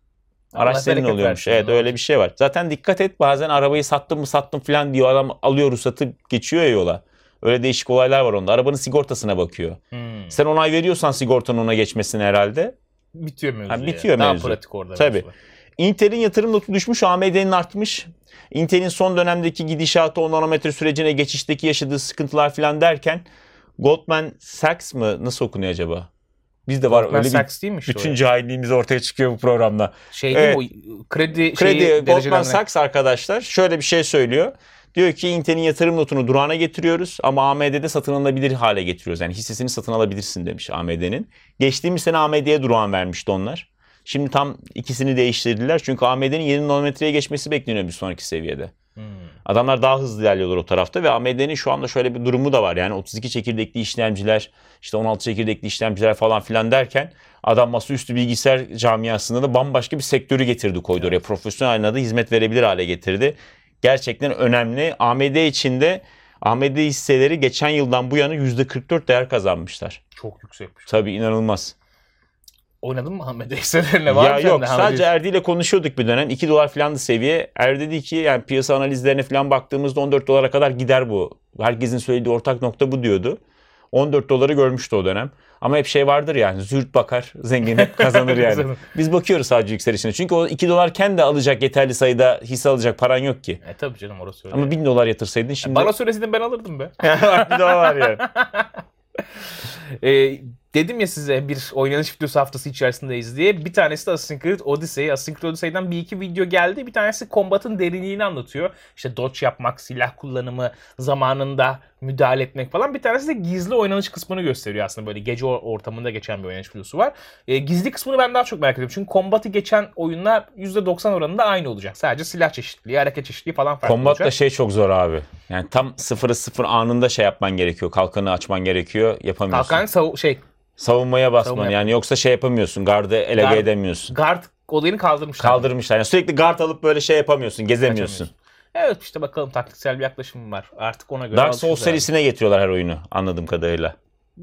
Araç Allah senin bereket oluyormuş. versin. Evet öyle bir şey var. Zaten dikkat et bazen arabayı sattım mı sattım falan diyor. Adam alıyor ruhsatı geçiyor ya yola. Öyle değişik olaylar var onda. Arabanın sigortasına bakıyor. Hmm. Sen onay veriyorsan sigortanın ona geçmesine herhalde. Bitiyor mevzu. Ha, ya. bitiyor Daha mevzu. pratik orada. Tabii. mevzu. Intel'in yatırım notu düşmüş, A M D'nin artmış. Intel'in son dönemdeki gidişatı, on nanometre sürecine geçişteki yaşadığı sıkıntılar falan derken Goldman Sachs mı? Nasıl okunuyor acaba? Bizde var Goldman öyle Sachs bir değilmiş o bütün ya. cahilliğimiz ortaya çıkıyor bu programda. Şey değil Evet. mi o kredi, Kredi şeyi Goldman derecelerine- Sachs arkadaşlar şöyle bir şey söylüyor. Diyor ki Intel'in yatırım notunu durağına getiriyoruz ama A M D'de satın alınabilir hale getiriyoruz. Yani hissesini satın alabilirsin demiş A M D'nin. Geçtiğimiz sene A M D'ye durağan vermişti onlar. Şimdi tam ikisini değiştirdiler. Çünkü A M D'nin yeni nanometreye geçmesi bekleniyor bir sonraki seviyede. Hmm. Adamlar daha hızlı ilerliyorlar o tarafta ve A M D'nin şu anda şöyle bir durumu da var. Yani otuz iki çekirdekli işlemciler, işte on altı çekirdekli işlemciler falan filan derken adam masaüstü bilgisayar camiasında da bambaşka bir sektörü getirdi koydu oraya. Profesyonel anlamda hizmet verebilir hale getirdi. Gerçekten önemli. A M D içinde A M D hisseleri geçen yıldan bu yana yüzde kırk dört değer kazanmışlar. Çok yüksekmiş. Tabii inanılmaz. Oynadın mı Ahmet hisselerine? Var Ya mı yok sende sadece Ahmet? Erdi ile konuşuyorduk bir dönem. iki dolar filandı seviye. Er dedi ki yani piyasa analizlerine falan baktığımızda on dört dolara kadar gider bu. Herkesin söylediği ortak nokta bu diyordu. on dört doları görmüştü o dönem. Ama hep şey vardır yani züğürt bakar zengin hep kazanır yani. Kazanır. Biz bakıyoruz sadece yükselişine. Çünkü o iki dolarken de alacak yeterli sayıda hisse alacak paran yok ki. E tabii canım orası öyle. Ama bin dolar yatırsaydın şimdi. Bana söyleseydin ben alırdım be. bir dolar var yani. E, Dedim ya size bir oynanış videosu haftası içerisindeyiz diye. Bir tanesi de Assassin's Creed Odyssey. Assassin's Creed Odyssey'den bir iki video geldi. Bir tanesi kombatın derinliğini anlatıyor. İşte dodge yapmak, silah kullanımı, zamanında müdahale etmek falan. Bir tanesi de gizli oynanış kısmını gösteriyor aslında. Böyle gece ortamında geçen bir oynanış videosu var. E, gizli kısmını ben daha çok merak ediyorum. Çünkü kombatı geçen oyunlar yüzde doksan oranında aynı olacak. Sadece silah çeşitliliği, hareket çeşitliliği falan farklı Kombat olacak. da şey çok zor abi. Yani tam sıfırı sıfır anında şey yapman gerekiyor. Kalkanı açman gerekiyor. Yapamıyorsun. Kalkan sav- şey Savunmaya basman. Savunmaya Yani yoksa şey yapamıyorsun. Gardı ele Guard- edemiyorsun. guard olayını kaldırmışlar. Kaldırmışlar. Yani sürekli guard alıp böyle şey yapamıyorsun. Gezemiyorsun. Evet işte bakalım taktiksel bir yaklaşımım var. Artık ona göre Dark Souls alışırız abi. serisine getiriyorlar her oyunu anladığım kadarıyla.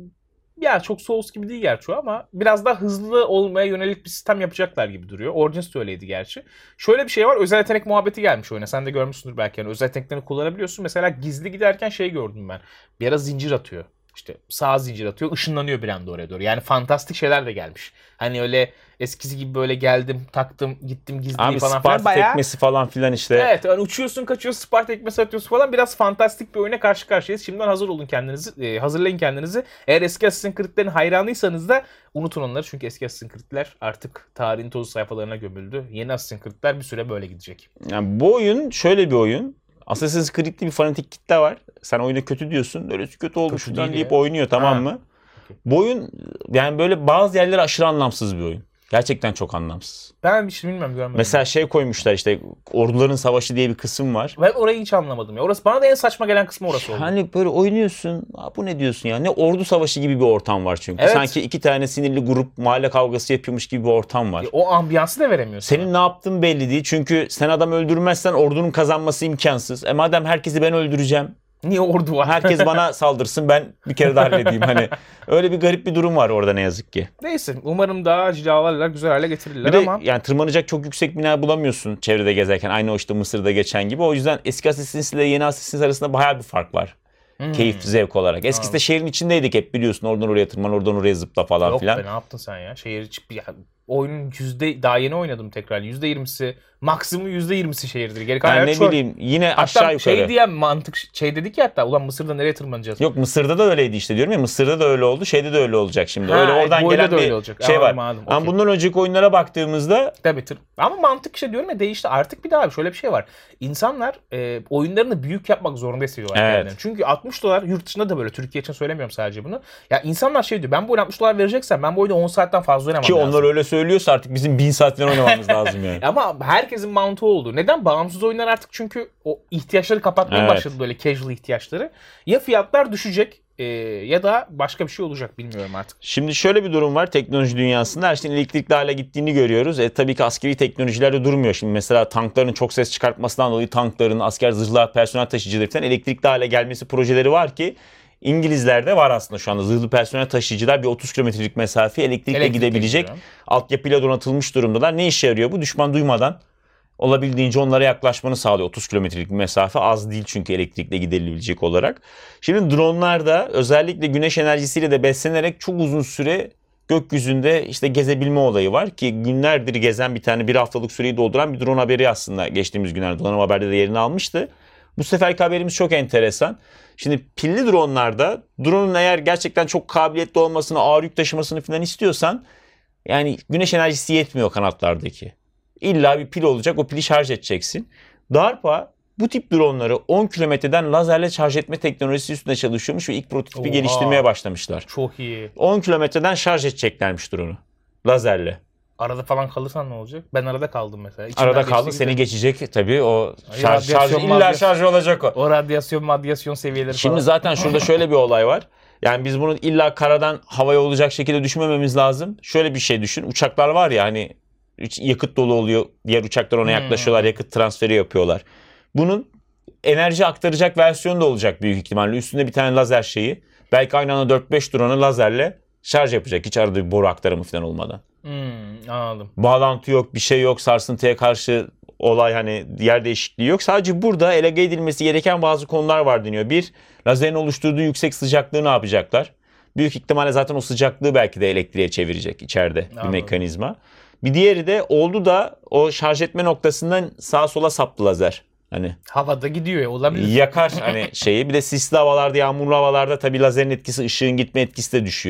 Ya çok Souls gibi değil gerçi o ama biraz daha hızlı olmaya yönelik bir sistem yapacaklar gibi duruyor. Origins de öyleydi gerçi. Şöyle bir şey var, özel yetenek muhabbeti gelmiş oyuna. Sen de görmüşsündür belki. Yani özel yeteneklerini kullanabiliyorsun. Mesela gizli giderken şey gördüm ben. Bir ara zincir atıyor. İşte sağ zincir atıyor, ışınlanıyor bir anda oraya doğru. Yani fantastik şeyler de gelmiş. Hani öyle eskisi gibi böyle geldim, taktım, gittim gizliyi Abi falan filan. Sparta Bayağı... tekmesi falan filan işte. Evet, yani uçuyorsun, kaçıyorsun, Sparta tekmesi atıyorsun falan. Biraz fantastik bir oyuna karşı karşıyayız. Şimdiden hazır olun kendinizi, e, hazırlayın kendinizi. Eğer eski Assassin's Creed'lerin hayranıysanız da unutun onları. Çünkü eski Assassin's Creed'ler artık tarihin tozu sayfalarına gömüldü. Yeni Assassin's Creed'ler bir süre böyle gidecek. Yani bu oyun şöyle bir oyun. Assassin's Creed'li bir fanatik kitle var. Sen oyunu kötü diyorsun. Öyle kötü olmuş Kötü falan değil deyip ya. oynuyor, tamam Ha. mı? Bu oyun yani böyle bazı yerleri aşırı anlamsız bir oyun. Gerçekten çok anlamsız. Ben bir şey bilmiyorum, görmedim. Mesela şey koymuşlar işte Orduların Savaşı diye bir kısım var. Ben orayı hiç anlamadım ya. Orası bana da en saçma gelen kısmı orası oldu. Hani böyle oynuyorsun. Aa, bu ne diyorsun ya? Ne ordu savaşı gibi bir ortam var çünkü. Evet. Sanki iki tane sinirli grup mahalle kavgası yapıyormuş gibi bir ortam var. E, o ambiyansı da veremiyorsun. Senin ne yaptığın belli değil. Çünkü sen adam öldürmezsen ordunun kazanması imkansız. E madem herkesi ben öldüreceğim. Niye ordu var? Herkes bana saldırsın, ben bir kere daha halledeyim. Hani öyle bir garip bir durum var orada ne yazık ki. Neyse, umarım daha cilalarlar, güzel hale getirirler Bir de ama yani tırmanacak çok yüksek bina bulamıyorsun çevrede gezerken. Aynı o işte Mısır'da geçen gibi. O yüzden eski Assassin's ile yeni Assassin's arasında bayağı bir fark var. Hmm. Keyif, zevk olarak. Eskisi de şehrin içindeydik hep biliyorsun. Oradan oraya tırman, oradan oraya zıpla falan yok filan. be, ne yaptın sen ya? Şehir içi ya, oyunun yüzde daha yeni oynadım tekrar. yüzde yirmisi maksimum yüzde yirmisi şehirdir. Geri kalan Yani her ne çöl. bileyim yine Hatta aşağı yukarı. şey diye mantık şey dedik ya, hatta ulan Mısır'da nereye tırmanacağız? Yok Mısır'da da öyleydi işte diyorum ya, Mısır'da da öyle oldu, şeyde de öyle olacak şimdi. Ha, öyle oradan bu oyunda gelen da öyle bir olacak. şey var. Anladım, anladım. Ama Okey. bundan önceki oyunlara baktığımızda Tabii tır. Ama mantık işte diyorum ya, değişti. Artık bir daha şöyle bir şey var. İnsanlar e, oyunlarını büyük yapmak zorunda hissediyorlar Evet. kendilerini. Çünkü altmış dolar yurt dışında da böyle. Türkiye için söylemiyorum sadece bunu. Ya insanlar şey diyor, ben bu oyuna altmış dolar vereceksem ben bu oyunu on saatten fazla oynamam ki lazım. onlar öyle söylüyorsa artık bizim bin saatten oynamamız lazım yani. Ama herkesin mantığı oldu. Neden? Bağımsız oyunlar artık çünkü o ihtiyaçları kapatmaya Evet. başladı, böyle casual ihtiyaçları. Ya fiyatlar düşecek e, ya da başka bir şey olacak, bilmiyorum artık. Şimdi şöyle bir durum var teknoloji dünyasında. Her şeyin elektrikli hale gittiğini görüyoruz. E tabii ki askeri teknolojiler de durmuyor. Şimdi mesela tankların çok ses çıkartmasından dolayı tankların, asker zırhlı personel taşıyıcıları falan elektrikli hale gelmesi projeleri var ki İngilizlerde var aslında şu anda. Zırhlı personel taşıyıcılar bir otuz kilometrelik mesafeye elektrikle Elektrikle gidebilecek gidiyor. altyapıyla donatılmış durumdalar. Ne işe yarıyor bu? Düşman duymadan olabildiğince onlara yaklaşmanı sağlıyor. otuz kilometrelik bir mesafe az değil çünkü elektrikle gidebilecek olarak. Şimdi dronlar da özellikle güneş enerjisiyle de beslenerek çok uzun süre gökyüzünde işte gezebilme olayı var ki günlerdir gezen bir tane bir haftalık süreyi dolduran bir drone haberi aslında geçtiğimiz günlerde Donanım Haber'de de yerini almıştı. Bu seferki haberimiz çok enteresan. Şimdi pilli dronlarda drone'un eğer gerçekten çok kabiliyetli olmasını, ağır yük taşımasını falan istiyorsan yani güneş enerjisi yetmiyor kanatlardaki. İlla bir pil olacak, o pili şarj edeceksin. DARPA bu tip dronları on kilometreden lazerle şarj etme teknolojisi üstünde çalışıyormuş ve ilk prototipi Oha. geliştirmeye başlamışlar. Çok iyi. on kilometreden şarj edeceklermiş drone'u lazerle. Arada falan kalırsan ne olacak? Ben arada kaldım mesela. İçinden Arada geçti kaldın gibi. seni geçecek tabii o Ay, şarj, şarj radyasyon, illa madyasyon. şarj olacak o. O radyasyon madyasyon seviyeleri Şimdi falan. zaten şurada şöyle bir olay var. Yani biz bunu illa karadan havaya olacak şekilde düşünmememiz lazım. Şöyle bir şey düşün. Uçaklar var ya hani yakıt dolu oluyor. Diğer uçaklar ona yaklaşıyorlar. Yakıt transferi yapıyorlar. Bunun enerji aktaracak versiyonu da olacak büyük ihtimalle. Üstünde bir tane lazer şeyi. Belki aynı anda dört beş drone'u lazerle şarj yapacak. Hiç arada bir boru aktarımı falan olmadan. Hmm, anladım. Bağlantı yok, bir şey yok. Sarsıntıya karşı olay hani yer değişikliği yok. Sadece burada elege edilmesi gereken bazı konular var deniyor. Bir, lazerin oluşturduğu yüksek sıcaklığı ne yapacaklar? Büyük ihtimalle zaten o sıcaklığı belki de elektriğe çevirecek içeride bir Anladım. mekanizma. Bir diğeri de oldu da o şarj etme noktasından sağa sola saptı lazer. Hani Havada gidiyor ya, olabilir. yakar hani şeyi. Bir de sisli havalarda, yağmurlu havalarda tabii lazerin etkisi, ışığın gitme etkisi de düşüyor.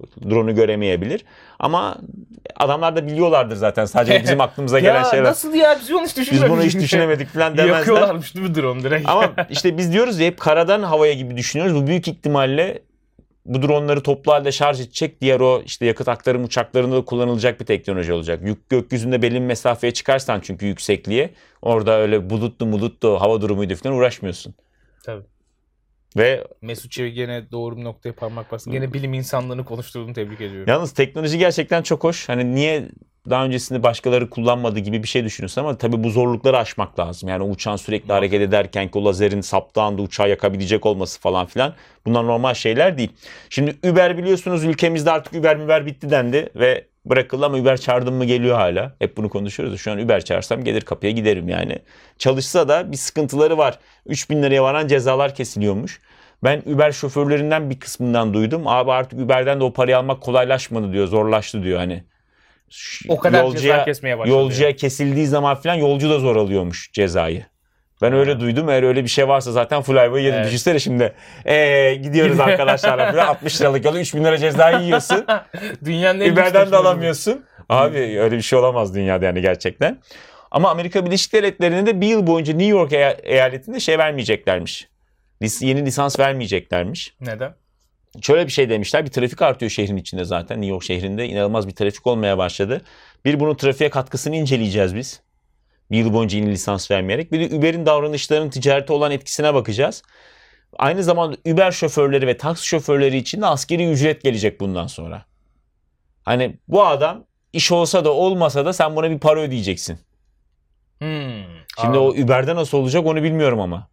drone'u göremeyebilir. Ama adamlar da biliyorlardır zaten. Sadece bizim aklımıza gelen ya şeyler. Nasıl ya biz onu hiç düşünmemiştik. Biz bunu hiç düşünemedik falan demezler. Yakıyorlarmış değil mi drone direkt? Ama işte biz diyoruz ya hep karadan havaya gibi düşünüyoruz. Bu büyük ihtimalle bu dronları toplu halde şarj edecek diğer o işte yakıt aktarım uçaklarında da kullanılacak bir teknoloji olacak. Yük gökyüzünde belli bir mesafeye çıkarsan çünkü yüksekliğe orada öyle bulutlu mulutlu hava durumuydu falan uğraşmıyorsun. Tabii. Ve Mesut Çevik gene doğru bir noktaya parmak bastı. Gene bilim insanlarını konuşturduğunu tebrik ediyorum. Yalnız teknoloji gerçekten çok hoş. Hani niye daha öncesinde başkaları kullanmadı gibi bir şey düşünüyorsun ama tabii bu zorlukları aşmak lazım. Yani uçağın sürekli hareket ederken ki o lazerin saptığı anda uçağı yakabilecek olması falan filan. Bunlar normal şeyler değil. Şimdi Uber biliyorsunuz ülkemizde artık Uber Uber bitti dendi ve bırakıldı ama Uber çağırdım mı geliyor hala. Hep bunu konuşuyoruz. Şu an Uber çağırsam gelir kapıya giderim yani. Çalışsa da bir sıkıntıları var. üç bin liraya varan cezalar kesiliyormuş. Ben Uber şoförlerinden bir kısmından duydum. Abi artık Uber'den de o parayı almak kolaylaşmadı diyor. Zorlaştı diyor hani. O kadar yolcuya, ceza kesmeye başladı. Yolcuya yani. kesildiği zaman falan yolcu da zor alıyormuş cezayı. Ben öyle duydum. Eğer öyle bir şey varsa zaten full ayvayı yedim. Evet. Düşünsene şimdi. Ee, gidiyoruz arkadaşlarla falan. altmış liralık yolu üç bin lira cezayı yiyorsun. Dünyanın en Uber'den de alamıyorsun. Abi öyle bir şey olamaz dünyada yani gerçekten. Ama Amerika Birleşik Devletleri'nde de bir yıl boyunca New York eyaletinde şey vermeyeceklermiş. Yeni lisans vermeyeceklermiş. Neden? Şöyle bir şey demişler. Bir trafik artıyor şehrin içinde zaten. New York şehrinde inanılmaz bir trafik olmaya başladı. Bir bunun trafiğe katkısını inceleyeceğiz biz. Bir yıl boyunca yeni lisans vermeyerek. Bir de Uber'in davranışlarının ticarete olan etkisine bakacağız. Aynı zamanda Uber şoförleri ve taksi şoförleri için de askeri ücret gelecek bundan sonra. Hani bu adam iş olsa da olmasa da sen buna bir para ödeyeceksin. Hmm, Şimdi o Uber'de nasıl olacak onu bilmiyorum ama.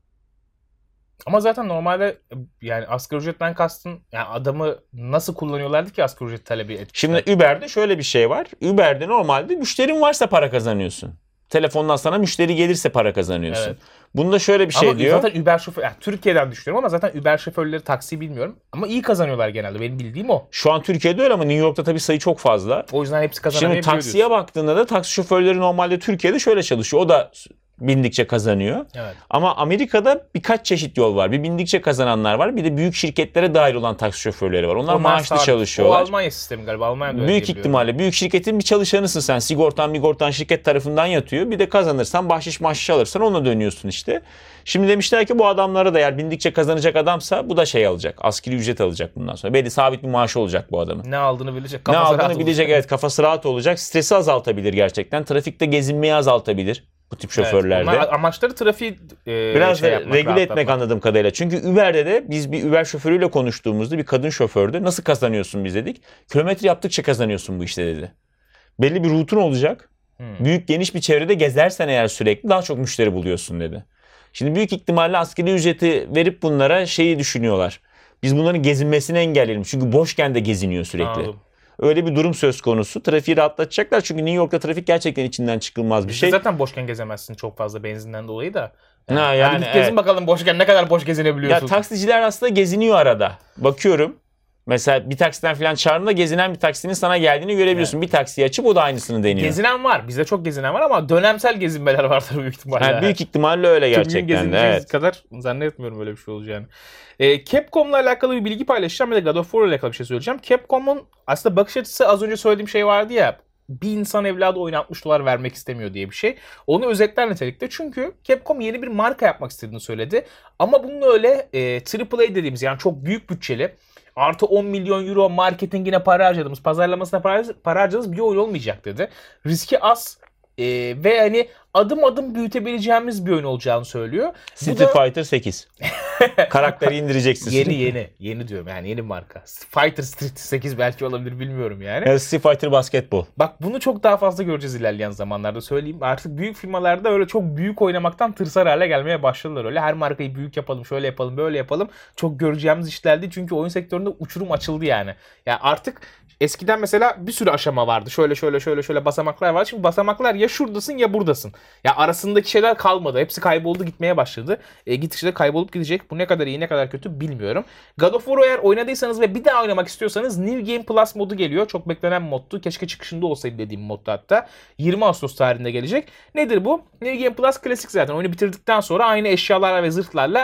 Ama zaten normalde yani asgari ücretten kastın yani adamı nasıl kullanıyorlardı ki asgari ücret talebi etmişler? Şimdi Uber'de şöyle bir şey var. Uber'de normalde müşterin varsa para kazanıyorsun. Telefondan sana müşteri gelirse para kazanıyorsun. Evet. Bunda şöyle bir şey ama diyor. Zaten Uber şoför, yani Türkiye'den düşünüyorum ama zaten Uber şoförleri taksi bilmiyorum. Ama iyi kazanıyorlar genelde. Benim bildiğim o. Şu an Türkiye'de öyle ama New York'ta tabii sayı çok fazla. O yüzden hepsi kazanamayabiliyor. Şimdi taksiye diyorsun. Baktığında da taksi şoförleri normalde Türkiye'de şöyle çalışıyor. O da bindikçe kazanıyor. Evet. Ama Amerika'da birkaç çeşit yol var. Bir bindikçe kazananlar var. Bir de büyük şirketlere dahil olan taksi şoförleri var. Onlar, Onlar maaşlı sabit. Çalışıyorlar. O Almanya sistemi galiba. Almanya'da büyük ihtimalle. Büyük şirketin bir çalışanısın sen. Sigortan migortan şirket tarafından yatıyor. Bir de kazanırsan bahşiş mahşiş alırsan ona dönüyorsun işte. Şimdi demişler ki bu adamlara da eğer bindikçe kazanacak adamsa bu da şey alacak. Asgari ücret alacak bundan sonra. Belli sabit bir maaşı olacak bu adamın. Ne aldığını bilecek. Ne aldığını bilecek evet. Kafası rahat olacak. Stresi azaltabilir gerçekten. Trafikte gezinmeyi azaltabilir. Bu tip şoförlerde. Evet, amaçları trafiği e, biraz şey da yapmak, regüle etmek anladığım kadarıyla. Çünkü Uber'de de biz bir Uber şoförüyle konuştuğumuzda bir kadın şofördü. Nasıl kazanıyorsun biz dedik. Kilometre yaptıkça kazanıyorsun bu işte dedi. Belli bir rutun olacak. Hmm. Büyük geniş bir çevrede gezersen eğer sürekli daha çok müşteri buluyorsun dedi. Şimdi büyük ihtimalle asgari ücreti verip bunlara şeyi düşünüyorlar. Biz bunların gezinmesini engelleyelim. Çünkü boşken de geziniyor sürekli. Anladım. Öyle bir durum söz konusu. Trafiği rahatlatacaklar. Çünkü New York'ta trafik gerçekten içinden çıkılmaz bir şey. Zaten boşken gezemezsin çok fazla benzinden dolayı da. Yani, ha, yani, hadi git gezin evet. Bakalım boşken ne kadar boş gezinebiliyorsun. Ya taksiciler aslında geziniyor arada. Bakıyorum. Mesela bir taksiden falan çağırdığında gezinen bir taksinin sana geldiğini görebiliyorsun. Evet. Bir taksiyi açıp o da aynısını deniyor. Gezinen var. Bizde çok gezinen var ama dönemsel gezinmeler vardır büyük ihtimalle. Yani büyük ihtimalle öyle gerçekten de. Evet. kadar zannetmiyorum öyle bir şey olacağını. E, Capcom'la alakalı bir bilgi paylaşacağım ve de God of War ile alakalı bir şey söyleyeceğim. Capcom'un aslında bakış açısı az önce söylediğim şey vardı ya. Bir insan evladı oyuna altmış dolar vermek istemiyor diye bir şey. Onu özetler nitelikte. Çünkü Capcom yeni bir marka yapmak istediğini söyledi. Ama bunun öyle e, Triple A dediğimiz yani çok büyük bütçeli artı on milyon euro marketingine para harcadığımız, pazarlamasına para, para harcadığımız bir oyun olmayacak dedi. Riski az e, ve hani adım adım büyütebileceğimiz bir oyun olacağını söylüyor. Street da... Fighter sekiz. Karakteri indireceksin. Yeni yeni. Yeni diyorum yani yeni marka. Fighter Street sekiz belki olabilir bilmiyorum yani. yani Street Fighter basketbol. Bak bunu çok daha fazla göreceğiz ilerleyen zamanlarda söyleyeyim. Artık büyük firmalarda öyle çok büyük oynamaktan tırsar hale gelmeye başladılar öyle. Her markayı büyük yapalım, şöyle yapalım, böyle yapalım. Çok göreceğimiz işler değil. Çünkü oyun sektöründe uçurum açıldı yani. Yani artık eskiden mesela bir sürü aşama vardı. Şöyle şöyle şöyle şöyle basamaklar var. Şimdi basamaklar ya şuradasın ya buradasın. Ya arasındaki şeyler kalmadı. Hepsi kayboldu gitmeye başladı. E, gittikçe de kaybolup gidecek. Bu ne kadar iyi ne kadar kötü bilmiyorum. God of War'u eğer oynadıysanız ve bir daha oynamak istiyorsanız New Game Plus modu geliyor. Çok beklenen moddu. Keşke çıkışında olsaydı dediğim modda hatta. yirmi Ağustos tarihinde gelecek. Nedir bu? New Game Plus klasik zaten. Oyunu bitirdikten sonra aynı eşyalarla ve zırhlarla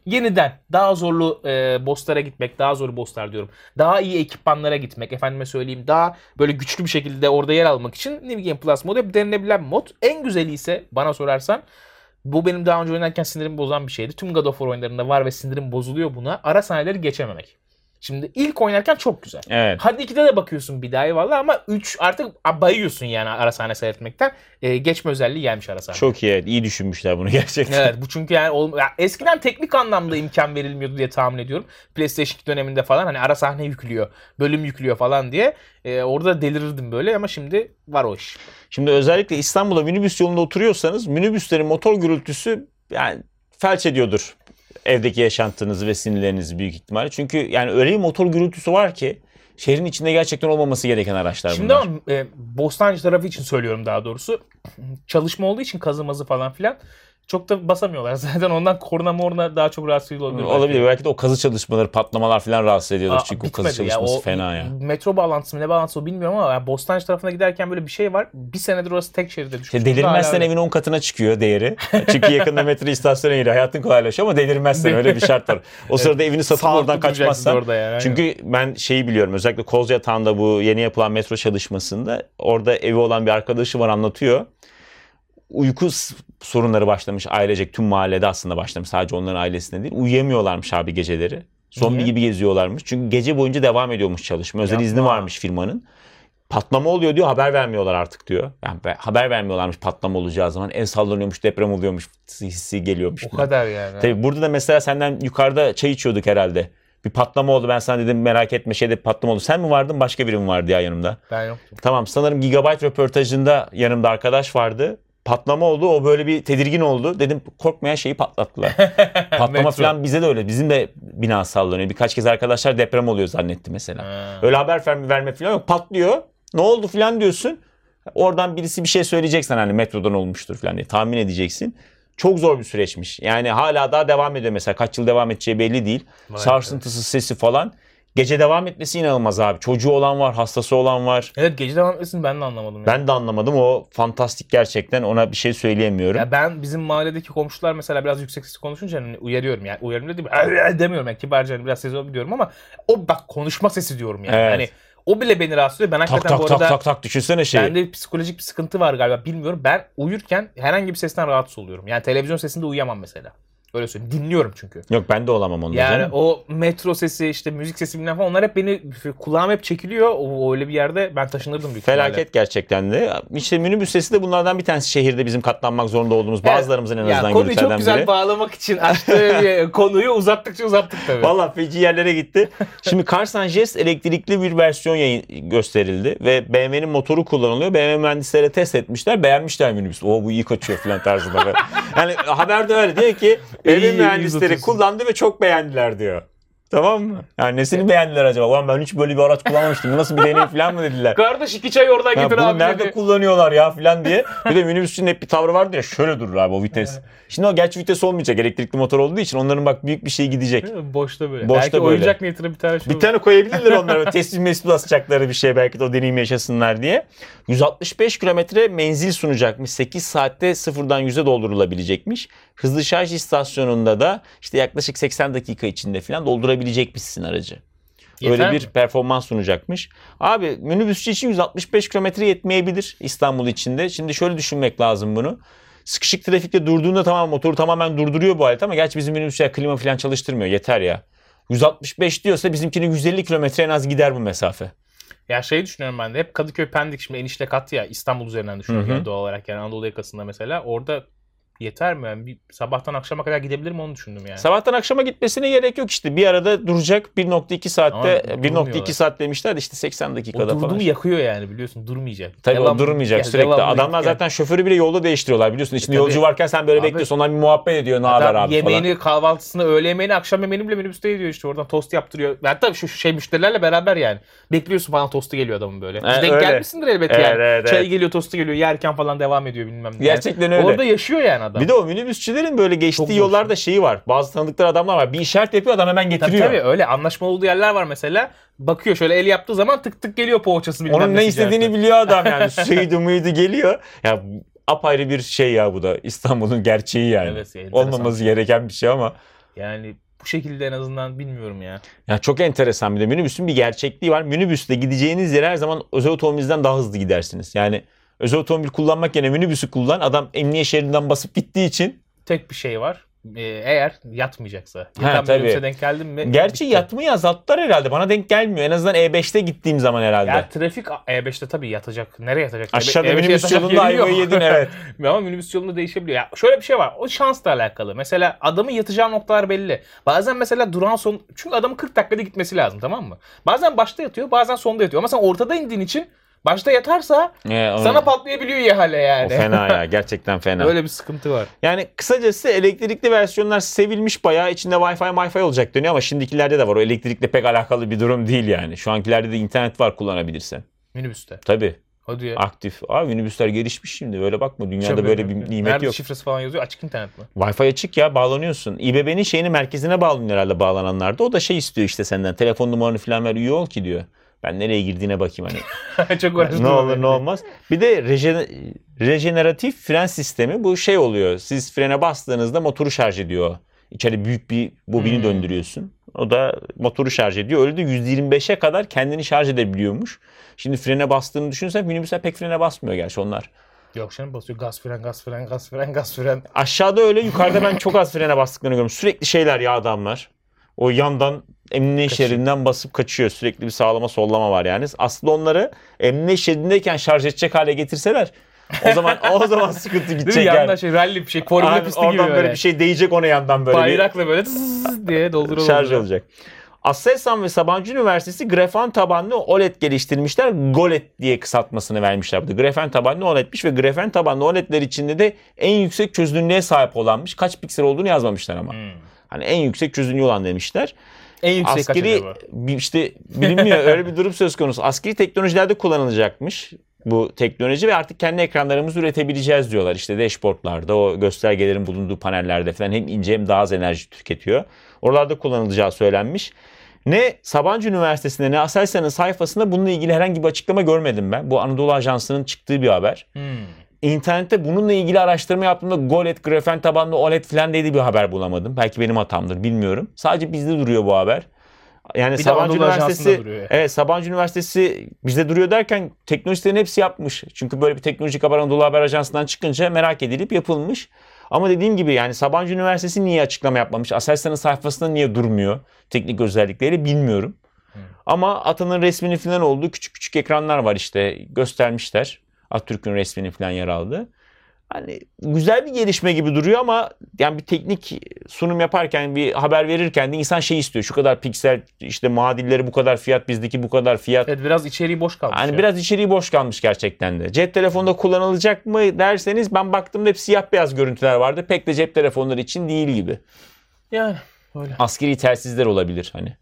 yeniden daha zorlu e, bosslara gitmek, daha zorlu bosslar diyorum. Daha iyi ekipmanlara gitmek, efendime söyleyeyim daha böyle güçlü bir şekilde orada yer almak için New Game Plus modu hep denilebilen bir mod. En güzeli ise bana sorarsan bu benim daha önce oynarken sinirimi bozan bir şeydi. Tüm God of War oyunlarında var ve sinirim bozuluyor buna. Ara sahneleri geçememek. Şimdi ilk oynarken çok güzel. Evet. Hadi ikide de bakıyorsun bir daha eyvallah ama üç artık bayıyorsun yani ara sahne seyretmekten. Ee, geçme özelliği gelmiş ara sahne. Çok iyi, evet. İyi düşünmüşler bunu gerçekten. Evet bu çünkü yani ol- ya eskiden teknik anlamda imkan verilmiyordu diye tahmin ediyorum. PlayStation iki döneminde falan hani ara sahne yüklüyor, bölüm yüklüyor falan diye. Ee, orada delirirdim böyle ama şimdi var o iş. Şimdi özellikle İstanbul'da minibüs yolunda oturuyorsanız minibüslerin motor gürültüsü yani felç ediyordur evdeki yaşantınızı ve sinirlerinizi büyük ihtimalle. Çünkü yani öyle bir motor gürültüsü var ki şehrin içinde gerçekten olmaması gereken araçlar Şimdi bunlar. ama e, Bostancı tarafı için söylüyorum daha doğrusu. Çalışma olduğu için kazı mazı falan filan çok da basamıyorlar. Zaten ondan korna morna daha çok rahatsız olabilir. Olabilir. Belki. belki de o kazı çalışmaları, patlamalar falan rahatsız ediyordur. Aa, Çünkü o bitmedi kazı ya. çalışması O fena ya. Metro bağlantısı mı ne bağlantısı o bilmiyorum ama yani Bostancı tarafına giderken böyle bir şey var. Bir senedir orası tek şeride düşmüş. İşte delirmezsen evin on katına çıkıyor değeri. Çünkü yakında metro istasyona giriyor. Hayatın kolaylaşıyor ama delirmezsen öyle bir şart var. O sırada evet, evini satıp sağlıklı oradan kaçmazsan. orada yani. Çünkü ben şeyi biliyorum. Özellikle Kozyatağı'nda bu yeni yapılan metro çalışmasında orada evi olan bir arkadaşı var anlatıyor. Uyku sorunları başlamış ailecek, tüm mahallede aslında başlamış, sadece onların ailesinde değil. Uyuyamıyorlarmış abi geceleri. Zombi Niye? gibi geziyorlarmış. Çünkü gece boyunca devam ediyormuş çalışma. Özel Yapma. izni varmış firmanın. Patlama oluyor diyor, haber vermiyorlar artık diyor. Yani haber vermiyorlarmış patlama olacağı zaman. Ev sallanıyormuş, deprem oluyormuş hissi geliyormuş. O falan. Kadar yani. Tabii burada da mesela senden yukarıda çay içiyorduk herhalde. Bir patlama oldu, ben sana dedim merak etme şeyde patlama oldu. Sen mi vardın, başka biri mi vardı ya yanımda? Ben yoktum. Tamam, sanırım Gigabyte röportajında yanımda arkadaş vardı. Patlama oldu. O böyle bir tedirgin oldu. Dedim korkmayan şeyi patlattılar. Patlama falan bize de öyle. Bizim de bina sallanıyor. Birkaç kez arkadaşlar deprem oluyor zannetti mesela. Ha. Öyle haber verme, verme falan yok. Patlıyor. Ne oldu falan diyorsun. Oradan birisi bir şey söyleyeceksen hani metrodan olmuştur falan diye tahmin edeceksin. Çok zor bir süreçmiş. Yani hala daha devam ediyor mesela. Kaç yıl devam edeceği belli değil. Vay Sarsıntısı, evet. sesi falan. Gece devam etmesi inanılmaz abi. Çocuğu olan var, hastası olan var. Evet, gece devam etmesini ben de anlamadım. Yani. Ben de anlamadım. O fantastik gerçekten. Ona bir şey söyleyemiyorum. Ya ben bizim mahalledeki komşular mesela biraz yüksek sesli konuşunca hani uyarıyorum yani. Uyarıyorum dediğim demiyorum yani kibarca hani biraz sesi diyorum ama o bak konuşma sesi diyorum yani. Evet. Hani o bile beni rahatsız ediyor. Ben hakikaten tak, bu tak, arada tak tak tak düşünsene şeyi. Bende psikolojik bir sıkıntı var galiba bilmiyorum. Ben uyurken herhangi bir sesten rahatsız oluyorum. Yani televizyon sesinde uyuyamam mesela. Öyle söyleyeyim. Dinliyorum çünkü. Yok ben de olamam ondan. Yani canım. O metro sesi işte müzik sesi bilmem falan onlar hep beni kulağım hep çekiliyor. O öyle bir yerde ben taşınırdım büyük ihtimalle. Felaket gerçekten de. İşte minibüs sesi de bunlardan bir tanesi şehirde bizim katlanmak zorunda olduğumuz evet. bazılarımızın en azından ya, konuyu çok güzel biri. bağlamak için açtığı konuyu uzattıkça uzattık tabii. Valla feci yerlere gitti. Şimdi Karsan Jest elektrikli bir versiyon yayın gösterildi ve B M W'nin motoru kullanılıyor. B M W mühendislere test etmişler. Beğenmişler minibüs. O bu iyi kaçıyor falan tarzında. Yani haberde öyle diyor ki B M W mühendisleri kullandı ve çok beğendiler diyor. Tamam mı? Yani nesini evet. beğendiler acaba? Ulan ben hiç böyle bir araç kullanmamıştım. Bu nasıl bir deneyim falan mı dediler? Kardeş iki çay oradan getir abi. Nerede dedi. kullanıyorlar ya falan diye. Bir de minibüsçünün hep bir tavrı vardı ya şöyle durur abi o vites. Şimdi o gerçi vites olmayacak elektrikli motor olduğu için onların bak büyük bir şey gidecek. Boşta böyle. Boşta belki böyle. oyuncak niyetine bir tane şey Bir olur. tane koyabilirler onlara. Teslim mesut basacakları bir şey belki de o deneyimi yaşasınlar diye. yüz altmış beş kilometre menzil sunacakmış. sekiz saatte sıfırdan yüze doldurulabilecekmiş. Hızlı şarj istasyonunda da işte yaklaşık seksen dakika içinde falan doldurabilecekmişsin aracı. Yeter Öyle mi? bir performans sunacakmış. Abi minibüsçü için yüz altmış beş kilometre yetmeyebilir İstanbul içinde. Şimdi şöyle düşünmek lazım bunu. Sıkışık trafikte durduğunda tamam motoru tamamen durduruyor bu alet ama gerçi bizim minibüsçüler klima falan çalıştırmıyor. Yeter ya. yüz altmış beş diyorsa bizimkinin yüz elli kilometre en az gider bu mesafe. Ya şey düşünüyorum ben de hep Kadıköy Pendik şimdi enişte kat ya İstanbul üzerinden düşünüyorum yani doğal olarak yani Anadolu yakasında mesela orada yeter mi? Yani bir sabahtan akşama kadar gidebilir mi onu düşündüm yani. Sabahtan akşama gitmesine gerek yok işte. Bir arada duracak bir nokta iki saatte bir nokta iki saat demişler de işte seksen dakikada falan. O durdu mu yakıyor yani biliyorsun durmayacak. Tabii devam, o durmayacak yani, sürekli. Adamlar zaten şoförü bile yolda değiştiriyorlar biliyorsun. İçinde e, yolcu varken sen böyle abi, bekliyorsun. Onlar bir muhabbet ediyor. Ne haber abi yemeğini, falan. kahvaltısını, öğle yemeğini, akşam yemeğini bile minibüste ediyor işte. Oradan tost yaptırıyor. Hatta şu şey müşterilerle beraber yani. Bekliyorsun falan tostu geliyor adamın böyle. E, denk gelmişsindir elbette evet, yani. Evet, Çayı evet. geliyor, tostu geliyor. Yerken falan devam ediyor bilmem ne. Gerçekten öyle. Orada yaşıyor yani adam. Bir de o minibüs böyle geçtiği yollarda şeyi var. Bazı tanıdıkları adamlar var. Bir işaret yapıyor adam hemen getiriyor. Tabii tabii öyle anlaşmalı olduğu yerler var mesela. Bakıyor şöyle el yaptığı zaman tık tık geliyor poğaçası. Onun ne istediğini ticareti. biliyor adam yani. Suydu muydu geliyor. Ya apayrı bir şey ya bu da. İstanbul'un gerçeği yani. Evet, olmaması gereken bir şey ama Yani bu şekilde en azından bilmiyorum ya. Ya çok enteresan bir de minibüsün bir gerçekliği var. Minibüste gideceğiniz yere her zaman özel otomobilden daha hızlı gidersiniz. Yani özel otomobil kullanmak yerine minibüsü kullan. Adam emniyet şeridinden basıp gittiği için. Tek bir şey var. Ee, eğer yatmayacaksa. Ha, Yatan tabii. minibüse denk geldin mi? Gerçi bitti. yatmayı azalttılar herhalde. Bana denk gelmiyor. En azından E beşte gittiğim zaman herhalde. Ya trafik E beşte tabii yatacak. Nereye yatacak? Aşağıda E beşe minibüs yatacak yolunda yeri yok. ayvayı yedin, evet. Ama minibüs yolunda değişebiliyor. Ya şöyle bir şey var. O şansla alakalı. Mesela adamın yatacağı noktalar belli. Bazen mesela duran son... Çünkü adamın kırk dakikada gitmesi lazım, tamam mı? Bazen başta yatıyor, bazen sonda yatıyor. Ama sen ortada indiğin için başta yatarsa Ee, o- sana patlayabiliyor ihale yani. O fena ya. Gerçekten fena. Öyle bir sıkıntı var. Yani kısacası elektrikli versiyonlar sevilmiş bayağı. İçinde Wi-Fi, Wi-Fi olacak deniyor ama şimdikilerde de var. O elektrikle pek alakalı bir durum değil yani. Şu ankilerde de internet var kullanabilirsen. Minibüste. Tabii. Hadi ya. Aktif. Abi minibüsler gelişmiş şimdi. Öyle bakma. Dünyada Şey, böyle bir nimet nerede yok. şifresi falan yazıyor? Açık internet mi? Wi-Fi açık ya, bağlanıyorsun. İBB'nin şeyini merkezine bağlanıyor herhalde bağlananlarda. O da şey istiyor işte senden. Telefon numaranı falan ver, üye ol ki diyor. Ben nereye girdiğine bakayım hani. Çok uğraştım. Ne olur ne olmaz. Bir de rejen- rejeneratif fren sistemi, bu şey oluyor. Siz frene bastığınızda motoru şarj ediyor. İçeri büyük bir bobini Hmm. döndürüyorsun. O da motoru şarj ediyor. Öyle de yüz yirmi beşe kadar kendini şarj edebiliyormuş. Şimdi frene bastığını düşünsen minibüsler pek frene basmıyor gerçi onlar. Yok canım, basıyor gaz fren gaz fren gaz fren gaz fren. Aşağıda öyle, yukarıda ben çok az frene bastıklarını görüyorum. Sürekli şeyler ya adamlar. O yandan emniyet Kaçıyor. şeridinden basıp kaçıyor. Sürekli bir sağlama sollama var yani. Aslında onları emniyet şeridindeyken şarj edecek hale getirseler o zaman o zaman sıkıntı Değil gidecek mi? Yandan yani. şey rally bir şey. Formula Aynen, pisti gibi oradan böyle. böyle bir şey değecek ona yandan böyle Bayrakla böyle tızzz diye bir doldurulur. şarj olacak. Aselsan ve Sabancı Üniversitesi grafen tabanlı O L E D geliştirmişler. GOLED diye kısaltmasını vermişler burada. Grafen tabanlı O L E D'miş ve grafen tabanlı O L E D'ler içinde de en yüksek çözünürlüğe sahip olanmış. Kaç piksel olduğunu yazmamışlar ama. Hmm. Hani en yüksek çözünürlüğü olan demişler. En yüksek kaç Askeri acaba? bir- işte bilinmiyor, öyle bir durum söz konusu. Askeri teknolojilerde kullanılacakmış bu teknoloji ve artık kendi ekranlarımızı üretebileceğiz diyorlar. İşte dashboardlarda, o göstergelerin bulunduğu panellerde falan hem ince hem daha az enerji tüketiyor. Oralarda kullanılacağı söylenmiş. Ne Sabancı Üniversitesi'nde ne Aselsan'ın sayfasında bununla ilgili herhangi bir açıklama görmedim ben. Bu Anadolu Ajansı'nın çıktığı bir haber. Hmm. İnternette bununla ilgili araştırma yaptığımda GOLED, grafen tabanlı O L E D falan diye bir haber bulamadım. Belki benim hatamdır, bilmiyorum. Sadece bizde duruyor bu haber. Yani Bir de Sabancı Anadolu Ajansı'nda Üniversitesi, duruyor. evet Sabancı Üniversitesi bizde duruyor derken teknolojistlerin hepsi yapmış. Çünkü böyle bir teknolojik haber Anadolu Haber Ajansı'ndan çıkınca merak edilip yapılmış. Ama dediğim gibi yani Sabancı Üniversitesi niye açıklama yapmamış? Aselsan'ın sayfasında niye durmuyor? Teknik özellikleri bilmiyorum. Hmm. Ama Atan'ın resminin falan olduğu küçük küçük ekranlar var işte, göstermişler. Atatürk'ün resminin falan yer aldı. Hani güzel bir gelişme gibi duruyor ama yani bir teknik sunum yaparken, bir haber verirken de insan şey istiyor. Şu kadar piksel, işte muadilleri bu kadar fiyat, bizdeki bu kadar fiyat. Evet, biraz içeriği boş kalmış. Hani ya. biraz içeriği boş kalmış gerçekten de. Cep telefonunda kullanılacak mı derseniz, ben baktığımda hep siyah beyaz görüntüler vardı. Pek de cep telefonları için değil gibi. Yani öyle. Askeri telsizler olabilir hani.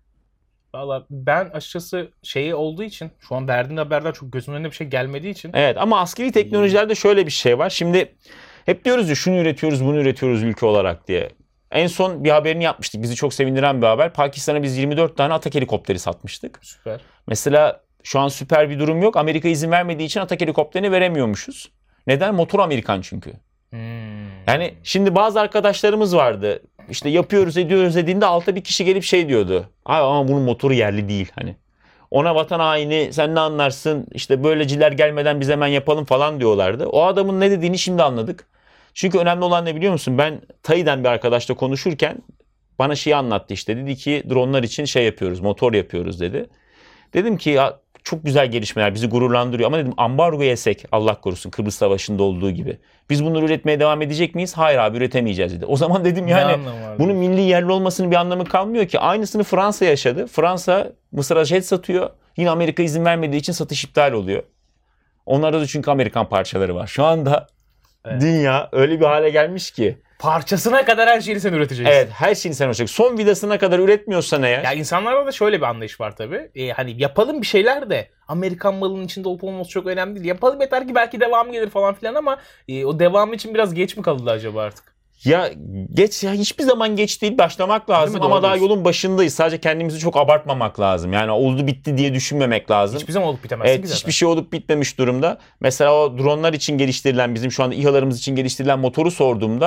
Valla ben açıkçası şeyi olduğu için şu an verdiğin haberden çok gözümün önüne bir şey gelmediği için. Evet ama askeri teknolojilerde şöyle bir şey var. Şimdi hep diyoruz ya şunu üretiyoruz, bunu üretiyoruz ülke olarak diye. En son bir haberini yapmıştık. Bizi çok sevindiren bir haber. Pakistan'a biz yirmi dört tane Atak helikopteri satmıştık. Süper. Mesela şu an süper bir durum yok. Amerika izin vermediği için Atak helikopterini veremiyormuşuz. Neden? Motor Amerikan çünkü. Hmm. Yani şimdi bazı arkadaşlarımız vardı. İşte yapıyoruz ediyoruz dediğinde altta bir kişi gelip şey diyordu. Abi ama bunun motoru yerli değil hani. Ona vatan haini, sen ne anlarsın, işte böyleciler gelmeden biz hemen yapalım falan diyorlardı. O adamın ne dediğini şimdi anladık. Çünkü önemli olan ne biliyor musun? Ben Tay'den bir arkadaşla konuşurken bana şeyi anlattı işte. Dedi ki dronlar için şey yapıyoruz, motor yapıyoruz dedi. Dedim ki ya çok güzel gelişmeler, bizi gururlandırıyor ama dedim ambargo yesek, Allah korusun, Kıbrıs Savaşı'nda olduğu gibi, biz bunları üretmeye devam edecek miyiz? Hayır abi, üretemeyeceğiz dedi. O zaman dedim Ne yani anlamı var bunun milli yerli olmasının bir anlamı kalmıyor ki. Aynısını Fransa yaşadı. Fransa Mısır'a jet satıyor. Yine Amerika izin vermediği için satış iptal oluyor. Onlarda da çünkü Amerikan parçaları var. Şu anda Evet. dünya öyle bir hale gelmiş ki. Parçasına kadar her şeyi sen üreteceksin. Evet, her şeyini sen olacak. Son vidasına kadar üretmiyorsan eğer. Ya insanlarda da şöyle bir anlayış var tabii. Ee, hani yapalım bir şeyler de Amerikan malının içinde olup olmaması çok önemli değil. Yapalım yeter ki belki devam gelir falan filan ama e, o devam için biraz geç mi kaldı acaba artık? Ya geç ya, hiçbir zaman geç değil, başlamak lazım Değil mi? ama Doğru daha diyorsun. yolun başındayız. Sadece kendimizi çok abartmamak lazım. Yani oldu bitti diye düşünmemek lazım. Hiçbir zaman olup bitemezsin Evet, ki zaten. hiçbir şey olup bitmemiş durumda. Mesela o dronlar için geliştirilen, bizim şu anda İHA'larımız için geliştirilen motoru sorduğumda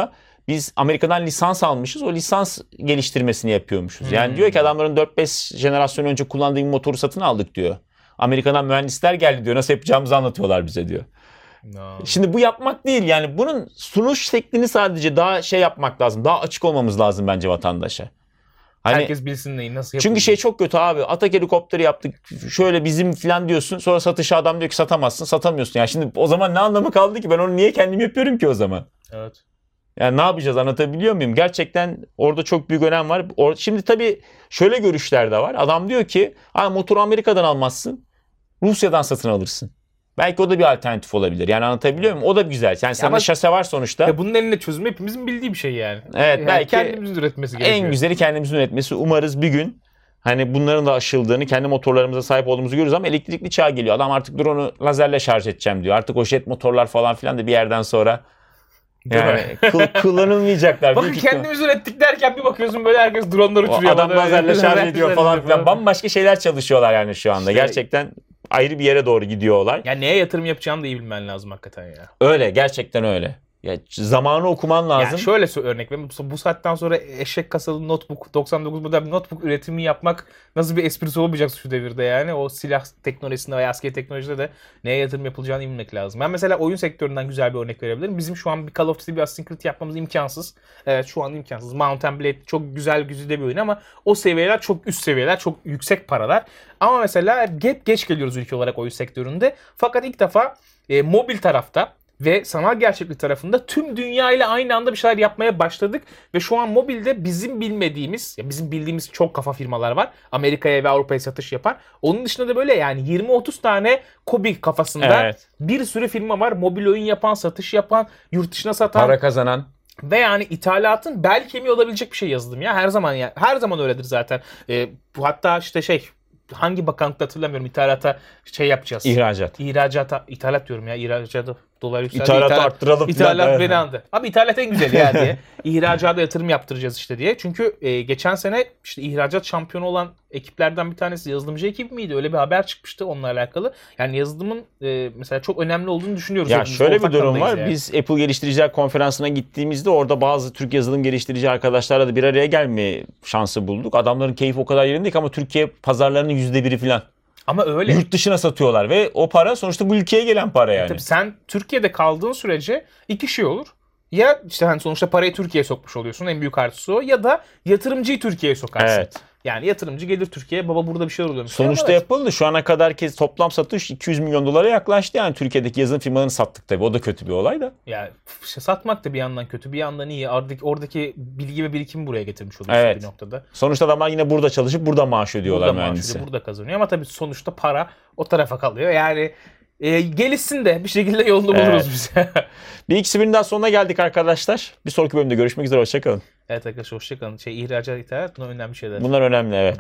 biz Amerika'dan lisans almışız. O lisans geliştirmesini yapıyormuşuz. Yani hmm. diyor ki adamların dört beş jenerasyon önce kullandığı bir motoru satın aldık diyor. Amerika'dan mühendisler geldi diyor. Nasıl yapacağımızı anlatıyorlar bize diyor. No. Şimdi bu yapmak değil. Yani bunun sunuş şeklini sadece daha şey yapmak lazım. Daha açık olmamız lazım bence vatandaşa. Hani, herkes bilsin neyi nasıl yapıyor. Çünkü şey çok kötü abi. Atak helikopteri yaptık. Şöyle bizim falan diyorsun. Sonra satışa adam diyor ki satamazsın. Satamıyorsun. Yani şimdi o zaman ne anlamı kaldı ki? Ben onu niye kendim yapıyorum ki o zaman? Evet. Yani ne yapacağız, anlatabiliyor muyum? Gerçekten orada çok büyük önem var. Or- Şimdi tabii şöyle görüşler de var. Adam diyor ki motoru Amerika'dan almazsın. Rusya'dan satın alırsın. Belki o da bir alternatif olabilir. Yani anlatabiliyor muyum? O da güzel. Yani sende şase var sonuçta. Ya bunun elinde çözümü hepimizin bildiği bir şey yani. Evet, yani belki kendimizin üretmesi gerekiyor. En güzeli kendimizin üretmesi. Umarız bir gün hani bunların da aşıldığını, kendi motorlarımıza sahip olduğumuzu görürüz ama elektrikli çağ geliyor. Adam artık drone'u lazerle şarj edeceğim diyor. Artık o jet motorlar falan filan da bir yerden sonra yani kul- kullanılmayacaklar. Bakın kendimiz ürettik derken bir bakıyorsun böyle herkes drone'lar uçuruyor. Adam lazerle şarj ediyor falan filan. Bambaşka şeyler çalışıyorlar yani şu anda. İşte, gerçekten ayrı bir yere doğru gidiyor olay. Ya neye yatırım yapacağını da iyi bilmen lazım hakikaten ya. Öyle, gerçekten öyle. Ya zamanı okuman lazım. Yani şöyle örnek vereyim. Bu saatten sonra eşek kasalı notebook, doksan dokuz model bir notebook üretimi yapmak nasıl bir esprisi olmayacak şu devirde yani. O silah teknolojisinde veya askeri teknolojide de neye yatırım yapılacağını bilmek lazım. Ben mesela oyun sektöründen güzel bir örnek verebilirim. Bizim şu an bir Call of Duty, bir Assassin's Creed yapmamız imkansız. Evet, şu an imkansız. Mount and Blade çok güzel, güzide bir oyun ama o seviyeler çok üst seviyeler, çok yüksek paralar. Ama mesela hep geç geliyoruz ülke olarak oyun sektöründe. Fakat ilk defa e, mobil tarafta ve sanal gerçeklik tarafında tüm dünya ile aynı anda bir şeyler yapmaya başladık. Ve şu an mobilde bizim bilmediğimiz, ya bizim bildiğimiz çok kafa firmalar var. Amerika'ya ve Avrupa'ya satış yapan. Onun dışında da böyle yani yirmi otuz tane KOBİ kafasında evet. bir sürü firma var. Mobil oyun yapan, satış yapan, yurt dışına satan. Para kazanan. Ve yani ithalatın bel kemiği olabilecek bir şey yazdım ya. Her zaman ya. Her zaman öyledir zaten. Ee, bu hatta işte şey... Hangi bakanlıkta hatırlamıyorum, ithalata şey yapacağız. İhracat. İhracata, ithalat diyorum ya, ihracata dolar yükseldi. İthalatı İthalat, arttıralım. İthalat falan. Beni aldı. Abi ithalat en güzeli ya diye. İhracata yatırım yaptıracağız işte diye. Çünkü e, geçen sene işte ihracat şampiyonu olan ekiplerden bir tanesi yazılımcı ekibi miydi? Öyle bir haber çıkmıştı onunla alakalı. Yani yazılımın e, mesela çok önemli olduğunu düşünüyoruz. Ya şöyle bir durum var. Yani. Biz Apple Geliştiriciler Konferansı'na gittiğimizde orada bazı Türk yazılım geliştirici arkadaşlarla da bir araya gelme şansı bulduk. Adamların keyfi o kadar yerindeydi ama Türkiye pazarlarının yüzde biri falan. Ama öyle. Yurt dışına satıyorlar ve o para sonuçta bu ülkeye gelen para yani. E tabii sen Türkiye'de kaldığın sürece iki şey olur. Ya işte hani sonuçta parayı Türkiye'ye sokmuş oluyorsun. En büyük artısı o. Ya da yatırımcıyı Türkiye'ye sokarsın. Evet. Yani yatırımcı gelir Türkiye'ye, baba burada bir şey oluyor. Sonuçta evet. yapıldı. Şu ana kadar kez toplam satış iki yüz milyon dolara yaklaştı. Yani Türkiye'deki yazılım firmalarını sattık tabii. O da kötü bir olay da. Yani işte satmak da bir yandan kötü, bir yandan iyi. Oradaki, oradaki bilgi ve birikimi buraya getirmiş oluyorsun evet. bir noktada. Sonuçta adamlar yine burada çalışıp burada maaş ödüyorlar burada mühendisi. Burada maaş ödüyor, burada kazanıyor. Ama tabii sonuçta para o tarafa kalıyor. Yani e, gelişsin de bir şekilde yolunu buluruz evet. biz. Bir ikisi birinin daha sonuna geldik arkadaşlar. Bir sonraki bölümde görüşmek üzere. Hoşçakalın. Evet arkadaşlar hoşçakalın. Şey, ihracat, ithalat bunlar önemli şeyler. Bunlar önemli evet.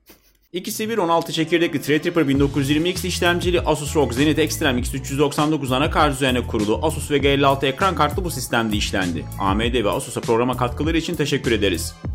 ikisi bir on altı çekirdekli Threadripper bin dokuz yüz yirmi X işlemcili Asus R O G Zenith Extreme X üç yüz doksan dokuz anakart üzerine kurulu Asus Vega elli altı ekran kartlı bu sistemde işlendi. A M D ve Asus'a programa katkıları için teşekkür ederiz.